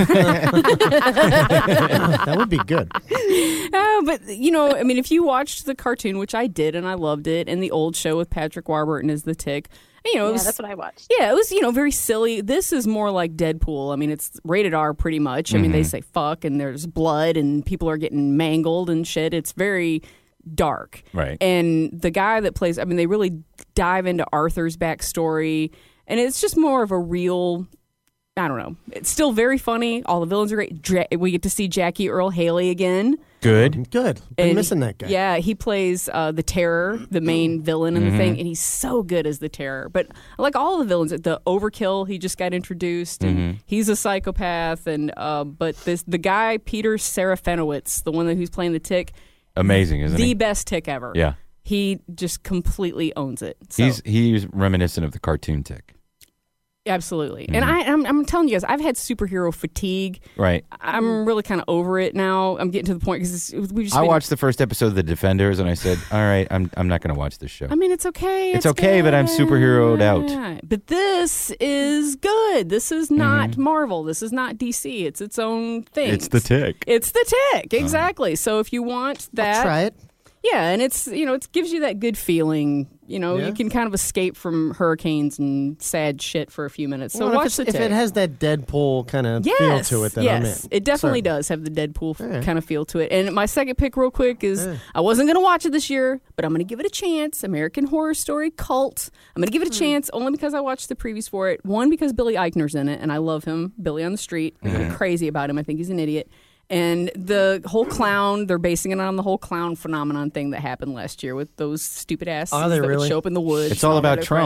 That would be good. But, I mean, if you watched the cartoon, which I did and I loved it, and the old show with Patrick Warburton as the Tick, it was, that's what I watched. Yeah, it was, very silly. This is more like Deadpool. I mean, it's rated R pretty much. I mean, they say fuck and there's blood and people are getting mangled and shit. It's very dark. Right. And the guy that plays, they really dive into Arthur's backstory, and it's just more of a real, I don't know. It's still very funny. All the villains are great. We get to see Jackie Earl Haley again. Good. Good. Been missing that guy. Yeah, he plays the Terror, the main villain in the thing, and he's so good as the Terror. But like all the villains, the Overkill, he just got introduced, and he's a psychopath. And but the guy Peter Serafinowicz, the one who's playing the Tick, Amazing, isn't he? the best Tick ever. Yeah. He just completely owns it. So. He's reminiscent of the cartoon Tick. Absolutely. And I'm telling you guys, I've had superhero fatigue. Right. I'm really kind of over it now. I'm getting to the point because we just. I watched the first episode of The Defenders and I said, all right, I'm not going to watch this show. I mean, it's okay. It's okay, but I'm superheroed out. But this is good. This is not Marvel. This is not DC. It's its own thing. It's the Tick. It's the Tick. Exactly. So if you want that. I'll try it. Yeah, and it's, it gives you that good feeling. You can kind of escape from hurricanes and sad shit for a few minutes. So Well, watch the if Tick. it has that Deadpool kind of feel to it, then I'm in. It definitely does have the Deadpool kind of feel to it. And my second pick real quick is, I wasn't going to watch it this year, but I'm going to give it a chance. American Horror Story Cult. I'm going to give it a chance only because I watched the previews for it. One, because Billy Eichner's in it, and I love him. Billy on the Street. I'm crazy about him. I think he's an idiot. And the whole clown, they're basing it on the whole clown phenomenon thing that happened last year with those stupid ass Are they that really? would show up in the woods. It's all and about whatever. Trump.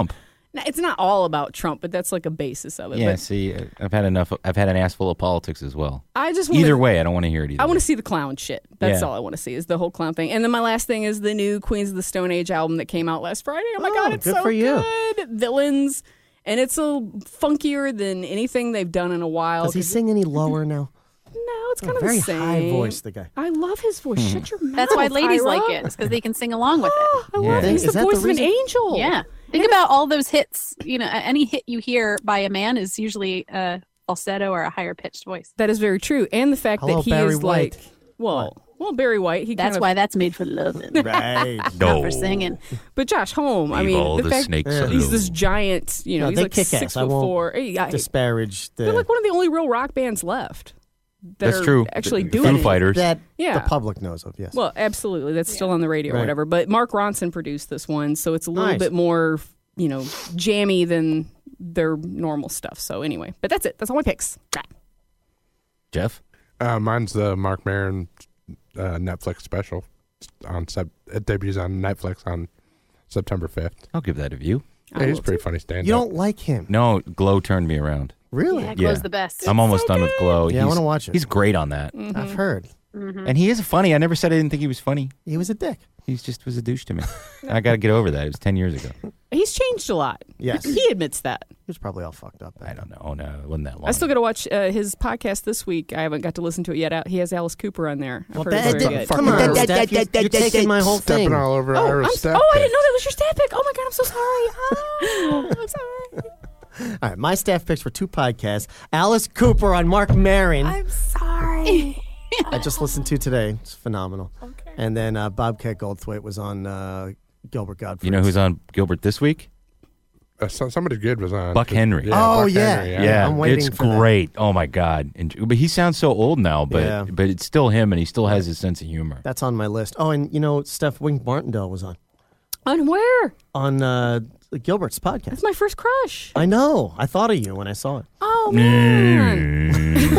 It's not all about Trump, but that's like a basis of it. Yeah, But see, I've had enough. I've had an ass full of politics as well. I just wanna, either way, I don't want to hear it either. I want to see the clown shit. That's Yeah. all I want to see is the whole clown thing. And then my last thing is the new Queens of the Stone Age album that came out last Friday. Oh my God, it's good so for you. good. Villains. And it's a funkier than anything they've done in a while. Does he sing any lower now? No, it's kind of very the same. high voice, the guy. I love his voice. Shut your mouth. That's why ladies Ira. like it, because they can sing along with it. I love it. He's Is the that the voice of an reason? angel. Yeah. Think about all those hits. Any hit you hear by a man is usually a falsetto or a higher pitched voice. That is very true. And the fact Hello, that he Barry is White. like, well, Barry White. That's why that's made for loving. Right. Not for singing. But Josh Holm, I Leave mean, all the the fact snakes he's alone. this giant, No, he's they like kick 6'4". ass. I won't Hey, disparage the. they're like one of the only real rock bands left. That That's are true. Actually The doing Foo it. Fighters. that Yeah. the public knows of. Yes. Well, absolutely. That's still on the radio or Right. whatever. But Mark Ronson produced this one, so it's a little Nice. bit more, jammy than their normal stuff. So anyway, but that's it. That's all my picks. Jeff? Mine's the Mark Maron Netflix special. It debuts on Netflix on September 5th. I'll give that a view. Yeah, he's a pretty funny stand-up. you don't like him, No, Glow turned me around. really? Yeah, Glow's the best. I'm almost done with Glow. Yeah, I He's- wanna watch it. He's great on that. I've heard And he is funny. I never said I didn't think he was funny. he was a dick. He just was a douche to me. I got to get over that. It was 10 years ago. He's changed a lot. Yes. He admits that. He was probably all fucked up. I don't know. Oh, no, it wasn't that long. I still got to watch his podcast this week. I haven't got to listen to it yet. He has Alice Cooper on there. I've heard it's very good. Come on, Steph, you're taking my whole thing. Stepping all over Oh, Ira's step. I didn't know that was your stat pick. Oh my God, I'm so sorry. I'm sorry. All right, my staff picks for 2 podcasts. Alice Cooper on Mark Maron. I'm sorry. I just listened to today. It's phenomenal. Okay. And then Bobcat Goldthwait was on Gilbert Gottfried. You know who's on Gilbert this week? Somebody good was on. Buck Henry. Oh, Buck yeah. Henry, Yeah, I'm waiting it's for that. great. Oh my God! But he sounds so old now. But Yeah. but it's still him, and he still has his sense of humor. That's on my list. Oh, and Steph Wink Martindale was on where? on Gilbert's podcast. That's my first crush. I know. I thought of you when I saw it. Oh man.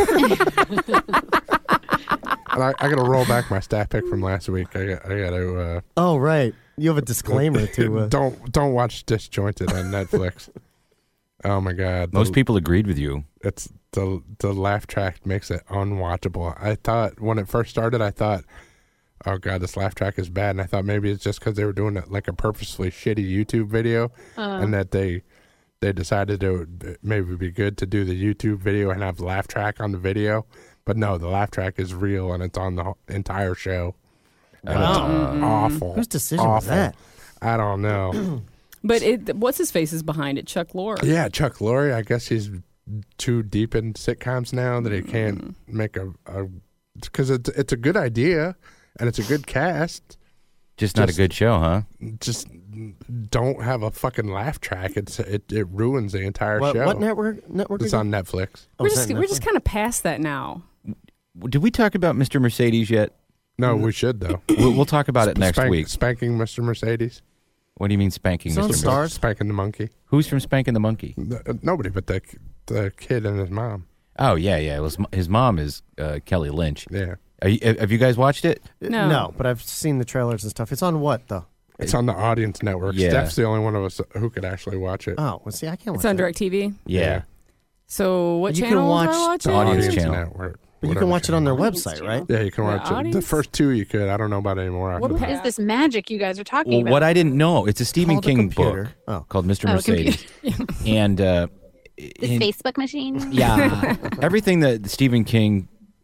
And I got to roll back my stat pick from last week. I got to. Oh, right. You have a disclaimer to. Don't watch Disjointed on Netflix. Oh my God! Most people agreed with you. It's the laugh track makes it unwatchable. I thought when it first started, I thought, oh God, this laugh track is bad, and I thought maybe it's just because they were doing it like a purposefully shitty YouTube video, and that they decided it would maybe be good to do the YouTube video and have the laugh track on the video. But no, the laugh track is real, and it's on the entire show. And it's awful. Whose decision was awful. that? I don't know. But what's his face is behind it? Chuck Lorre. Yeah, Chuck Lorre. I guess he's too deep in sitcoms now that he can't make a because it's a good idea and it's a good cast. Just not a good show, huh? Just don't have a fucking laugh track. It ruins the entire What, show. what network? Network? It's again? on Netflix. Oh, We're is just that we're just Netflix? kind of past that now. Did we talk about Mr. Mercedes yet? No, we should though. We'll talk about it next week. Spanking Mr. Mercedes. What do you mean spanking It's on Mr. Stars. Mercedes? Spanking the monkey. Who's from Spanking the Monkey? Nobody but the kid and his mom. Oh yeah. It was his mom is Kelly Lynch. Yeah. Have you guys watched it? No. but I've seen the trailers and stuff. It's on what though? It's on the Audience Network. Yeah. Steph's the only one of us who could actually watch it. Oh, well, see, I can't. It's watch on that. DirecTV. Yeah. So what You can channel watch do I watch The it? Audience channel. Network. But you whatever can watch it on their Audience website, channel. right? Yeah, you can watch it. The Audience? first 2 you could. I don't know about it anymore. What after pa- that. Is this magic you guys are talking Well, about? what I didn't know, it's a Stephen Called a King computer. book Oh. called Mr. Oh, Mercedes, and the in- Facebook machine? yeah, everything that Stephen King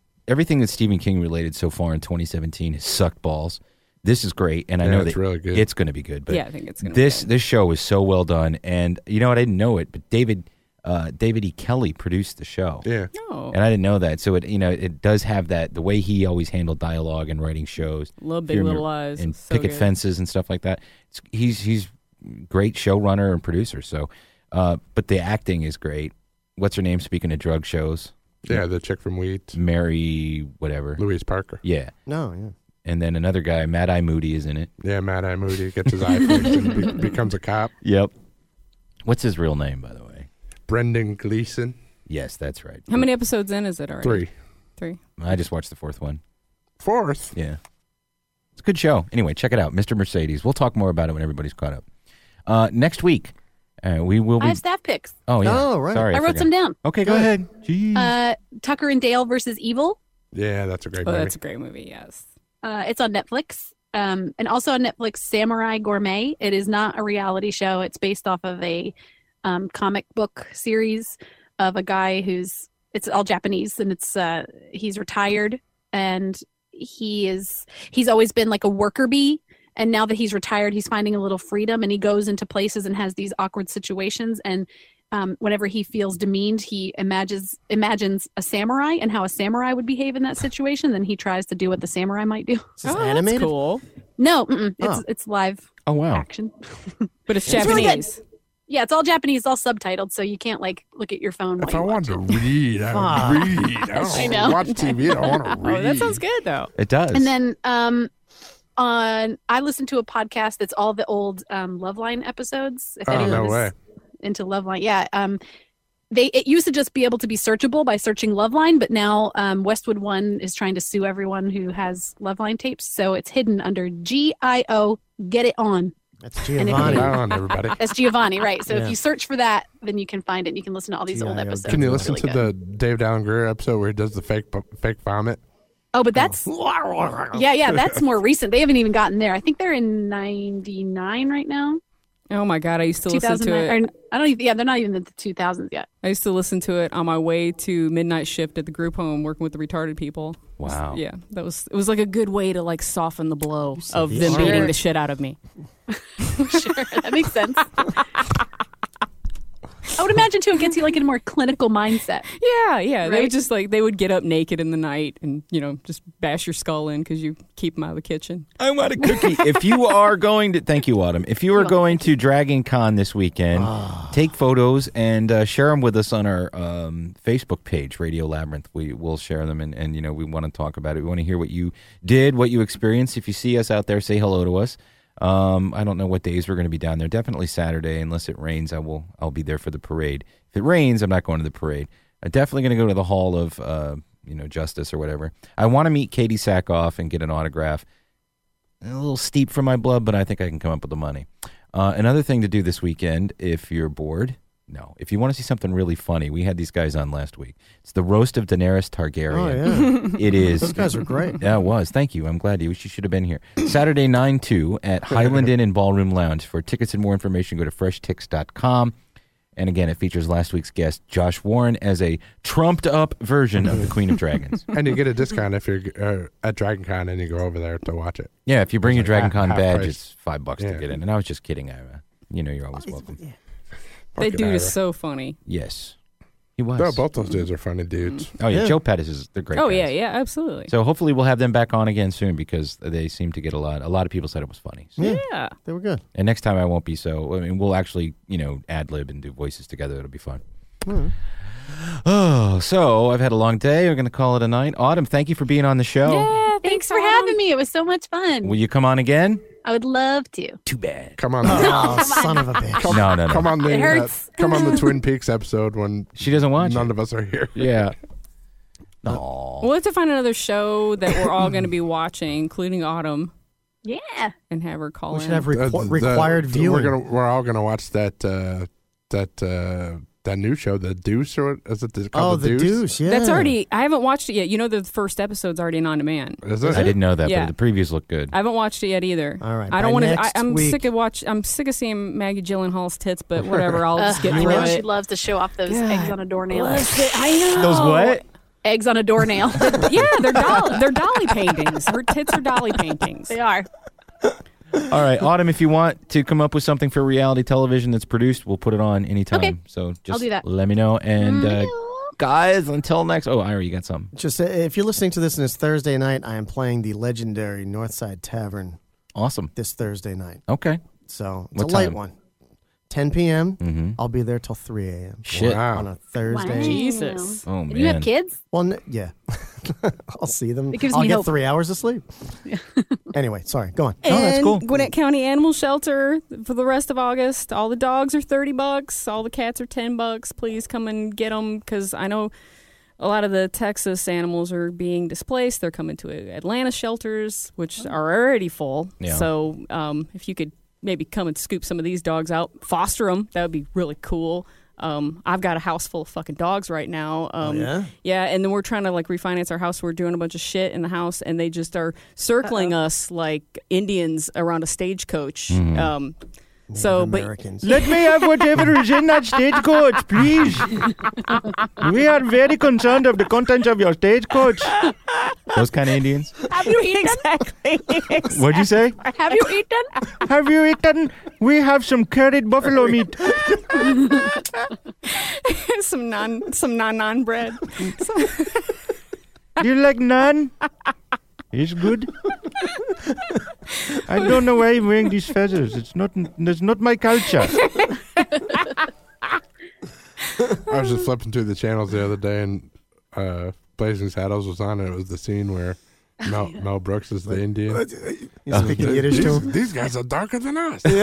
related so far in 2017 has sucked balls. This is great, and I Yeah, know it's that really good. it's going to be good. But Yeah, I think it's gonna be this good. this show is so well done, and you know what? I didn't know it, but David E. Kelly produced the show. Yeah. Oh, And I didn't know that, so it does have that the way he always handled dialogue and writing shows. Love Big If you Little remember- Lies. and So Picket good. Fences and stuff like that. He's great showrunner and producer. So, but the acting is great. What's her name? Speaking of drug shows, Yeah, the chick from Weeds. Mary whatever. Louise Parker. Yeah, No, yeah. and then another guy, Mad Eye Moody, is in it. Yeah, Mad Eye Moody gets his eye fixed and becomes a cop. Yep. What's his real name, by the way? Brendan Gleeson. Yes, that's right. How many episodes in is it already? 3. I just watched the 4th one. 4th. Yeah. It's a good show. Anyway, check it out. Mr. Mercedes. We'll talk more about it when everybody's caught up. Next week, We will be. I have staff picks. Oh yeah. Oh, right. Sorry, I wrote forgot. some down. Okay, go ahead. Jeez. Tucker and Dale versus Evil. Yeah, that's a great Oh, movie. that's a great movie. Yes. It's on Netflix. And also on Netflix, Samurai Gourmet. It is not a reality show. It's based off of a comic book series of a guy it's all Japanese, and he's retired, and he's always been like a worker bee. And now that he's retired, he's finding a little freedom, and he goes into places and has these awkward situations. And whenever he feels demeaned, he imagines a samurai and how a samurai would behave in that situation. Then he tries to do what the samurai might do. Is this animated? That's cool. No, it's live. Oh wow. Action. But it's Really Japanese. good. Yeah, it's all Japanese, all subtitled, so you can't like look at your phone. If I wanted to read, I would read. I don't watch TV. I want to read. Oh, that sounds good though. It does. And then I listened to a podcast that's all the old Loveline episodes. If anyone no is way. into Loveline, yeah. It used to just be able to be searchable by searching Loveline, but now Westwood One is trying to sue everyone who has Loveline tapes, so it's hidden under GIO. Get it on. That's Giovanni. On everybody. That's Giovanni, right? So Yeah. if you search for that, then you can find it. And you can listen to all these old GIO. episodes. Can you It's listen really to good. the Dave Allen Greer episode where he does the fake vomit? Oh, but that's yeah, that's more recent. They haven't even gotten there. I think they're in 99 right now. Oh my God, I used to listen to 2009. it. Or, I don't even. Yeah, they're not even in the 2000s yet. I used to listen to it on my way to midnight shift at the group home working with the retarded people. Wow. Yeah, it was like a good way to like soften the blow of them Sure. beating the shit out of me. Sure, that makes sense. I would imagine too, it gets you like in a more clinical mindset. Yeah, they Right? would just like they would get up naked in the night and just bash your skull in because you keep them out of the kitchen. I want a cookie. If you are going to, thank you, Autumn. If you are going to Dragon Con this weekend, take photos and share them with us on our Facebook page, Radio Labyrinth. We will share them, and we want to talk about it. We want to hear what you did, what you experienced. If you see us out there, say hello to us. I don't know what days we're going to be down there. Definitely Saturday, unless it rains. I'll be there for the parade. If it rains, I'm not going to the parade. I'm definitely going to go to the Hall of Justice or whatever. I want to meet Katie Sackhoff and get an autograph. A little steep for my blood, but I think I can come up with the money. Another thing to do this weekend, if you're bored. No, if you want to see something really funny, we had these guys on last week. It's the roast of Daenerys Targaryen. Oh, yeah. It is. Those guys are great. Yeah, it was. Thank you. I'm glad you should have been here. Saturday 9/2 at Highland Inn and Ballroom Lounge. For tickets and more information, go to FreshTix.com. And again, it features last week's guest, Josh Warren, as a trumped-up version of the Queen of Dragons. And you get a discount if you're at Dragon Con and you go over there to watch it. Yeah, if you bring your It's Dragon like Con half badge, price. it's $5 to get in. And I was just kidding. You're always welcome. That Fucking dude is Ira. so funny. Yes, he was. No, both those dudes are funny dudes. Oh, yeah. Yeah. Joe Pettis they're great Oh guys. yeah, absolutely. So hopefully we'll have them back on again soon because they seem to get a lot of people said it was funny. So. Yeah. They were good. And next time I won't be so. I mean, we'll actually, ad-lib and do voices together. It'll be fun. Oh, so I've had a long day. We're going to call it a night. Autumn, thank you for being on the show. Yeah, thanks for having me. It was so much fun. Will you come on again? I would love to. Too bad. Come on. Oh, son of a bitch. No. Come on the It hurts. come on the Twin Peaks episode when She doesn't watch none it. of us are here. Yeah. No. We'll have to find another show that we're all going to be watching, including Autumn, Yeah. and have her call We in. should have required viewing. We're all gonna watch that new show, The Deuce, or is it called The Deuce, yeah. That's already. I haven't watched it yet. You know, the first episode's already on demand. Is it? I didn't know that, Yeah. but the previews look good. I haven't watched it yet either. All right, I don't by want to. next I'm week- sick of I'm sick of seeing Maggie Gyllenhaal's tits, but whatever. I'll just get I through know she it. loves to show off those eggs on a doornail. I know. Those what? Eggs on a doornail. Yeah, they're dolly paintings. Her tits are dolly paintings. They are. All right, Autumn, if you want to come up with something for reality television that's produced, we'll put it on anytime. Okay. So just I'll do that. let me know. And guys, until next. Oh, Ira, you got something. Just if you're listening to this and it's Thursday night, I am playing the legendary Northside Tavern. Awesome. This Thursday night. Okay. So it's What a late time? one. 10 p.m. Mm-hmm. I'll be there till 3 a.m. Shit. Wow. On a Thursday. Wow. Jesus. Oh, man. Do you have kids? Well, yeah. I'll see them. It gives I'll me get hope. 3 hours of sleep. Anyway, sorry. Go on. And that's cool. Gwinnett County Animal Shelter for the rest of August. All the dogs are $30. All the cats are $10. Please come and get them because I know a lot of the Texas animals are being displaced. They're coming to Atlanta shelters, which are already full. Yeah. So if you could maybe come and scoop some of these dogs out, foster them. That would be really cool. I've got a house full of fucking dogs right now. Yeah, and then we're trying to like refinance our house. We're doing a bunch of shit in the house, and they just are circling us like Indians around a stagecoach. So, but let me have whatever is in that stagecoach, please. We are very concerned of the contents of your stagecoach. Those kind of Indians. Have you eaten? Exactly. What'd you say? Have you eaten? Have you eaten? We have some curried buffalo meat. some naan bread. Do you like naan? It's good. I don't know why you're wearing these feathers. That's not my culture. I was just flipping through the channels the other day, and Blazing Saddles was on, and it was the scene where Mel Brooks is the Indian. He's speaking Yiddish to him. These guys are darker than us. He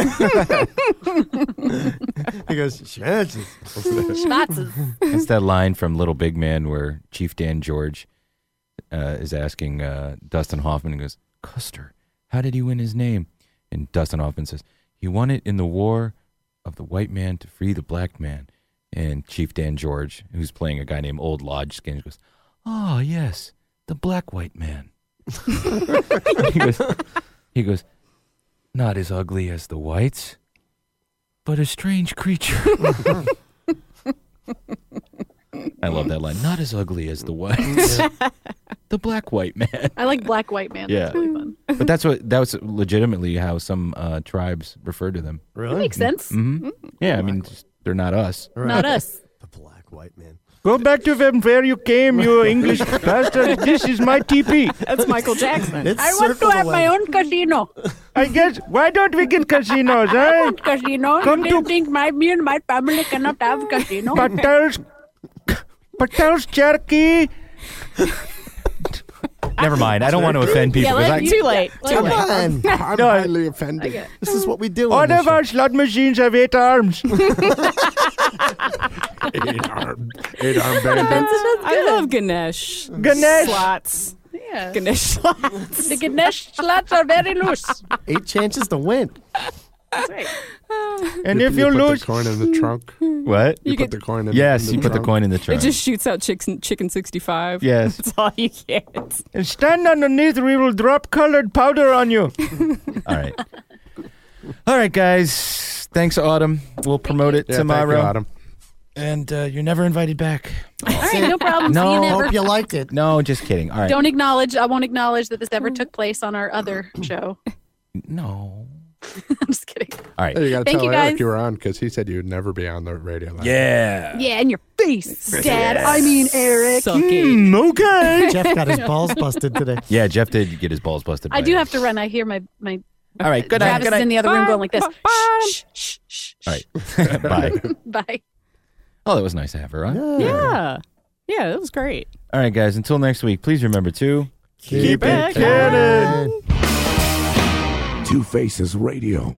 goes, Schmatzes. That's that line from Little Big Man where Chief Dan George is asking Dustin Hoffman and goes, Custer, how did he win his name? And Dustin Hoffman says, he won it in the war of the white man to free the black man. And Chief Dan George, who's playing a guy named Old Lodge Skin, goes, oh, yes, the black white man. he goes, not as ugly as the whites, but a strange creature. I love that line. Not as ugly as the whites. The black white man. I like black white man. Yeah. That's really fun. But that was legitimately how some tribes refer to them. Really? That makes sense. Mm-hmm. Yeah, I mean, they're not us. Right. Not us. The black white man. Go back to where you came, you English bastard. This is my teepee. That's Michael Jackson. I want to have my own casino. I guess, why don't we get casinos, eh? Casino? Come You to think me and my family cannot have casino? Patel's Cherokee. Never mind. I don't want to offend people. Yeah, too late. Come on. I'm highly offended. This is what we do. All on this of our slot machines have 8 arms. 8-arm bandits. I love Ganesh. Ganesh. Slots. Yeah. Ganesh slots. The Ganesh slots are very loose. 8 chances to win. That's right. And You if you put lose... the coin in the trunk. What? You put the coin in Yes, in the you put the trunk. coin in the It trunk. just shoots out chicken 65. Yes. That's all you get. And stand underneath, we will drop colored powder on you. All right. All right, guys. Thanks, Autumn. We'll promote it Yeah, tomorrow. thank you, Autumn. And you're never invited back. All right, no problem. No. See you never. Hope you liked it. No, just kidding. All right. Don't acknowledge. I won't acknowledge that this ever took place on our other show. No. I'm just kidding. All right. Hey, you got to Thank tell you, Eric guys. you were on because he said you'd never be on the radio. Yeah. Yeah, in your face, Dad. I mean, Eric. Suck it. Okay. Jeff got his balls busted today. Yeah, Jeff did get his balls busted. I by do us. have to run. I hear my All right. Good night. Travis Good is night. in the other room going like this. Shh, shh, shh, shh. All right. Bye. Bye. Oh, that was nice to have her on. Yeah. Yeah, that was great. All right, guys. Until next week, please remember to Keep it canon. Two Faces Radio.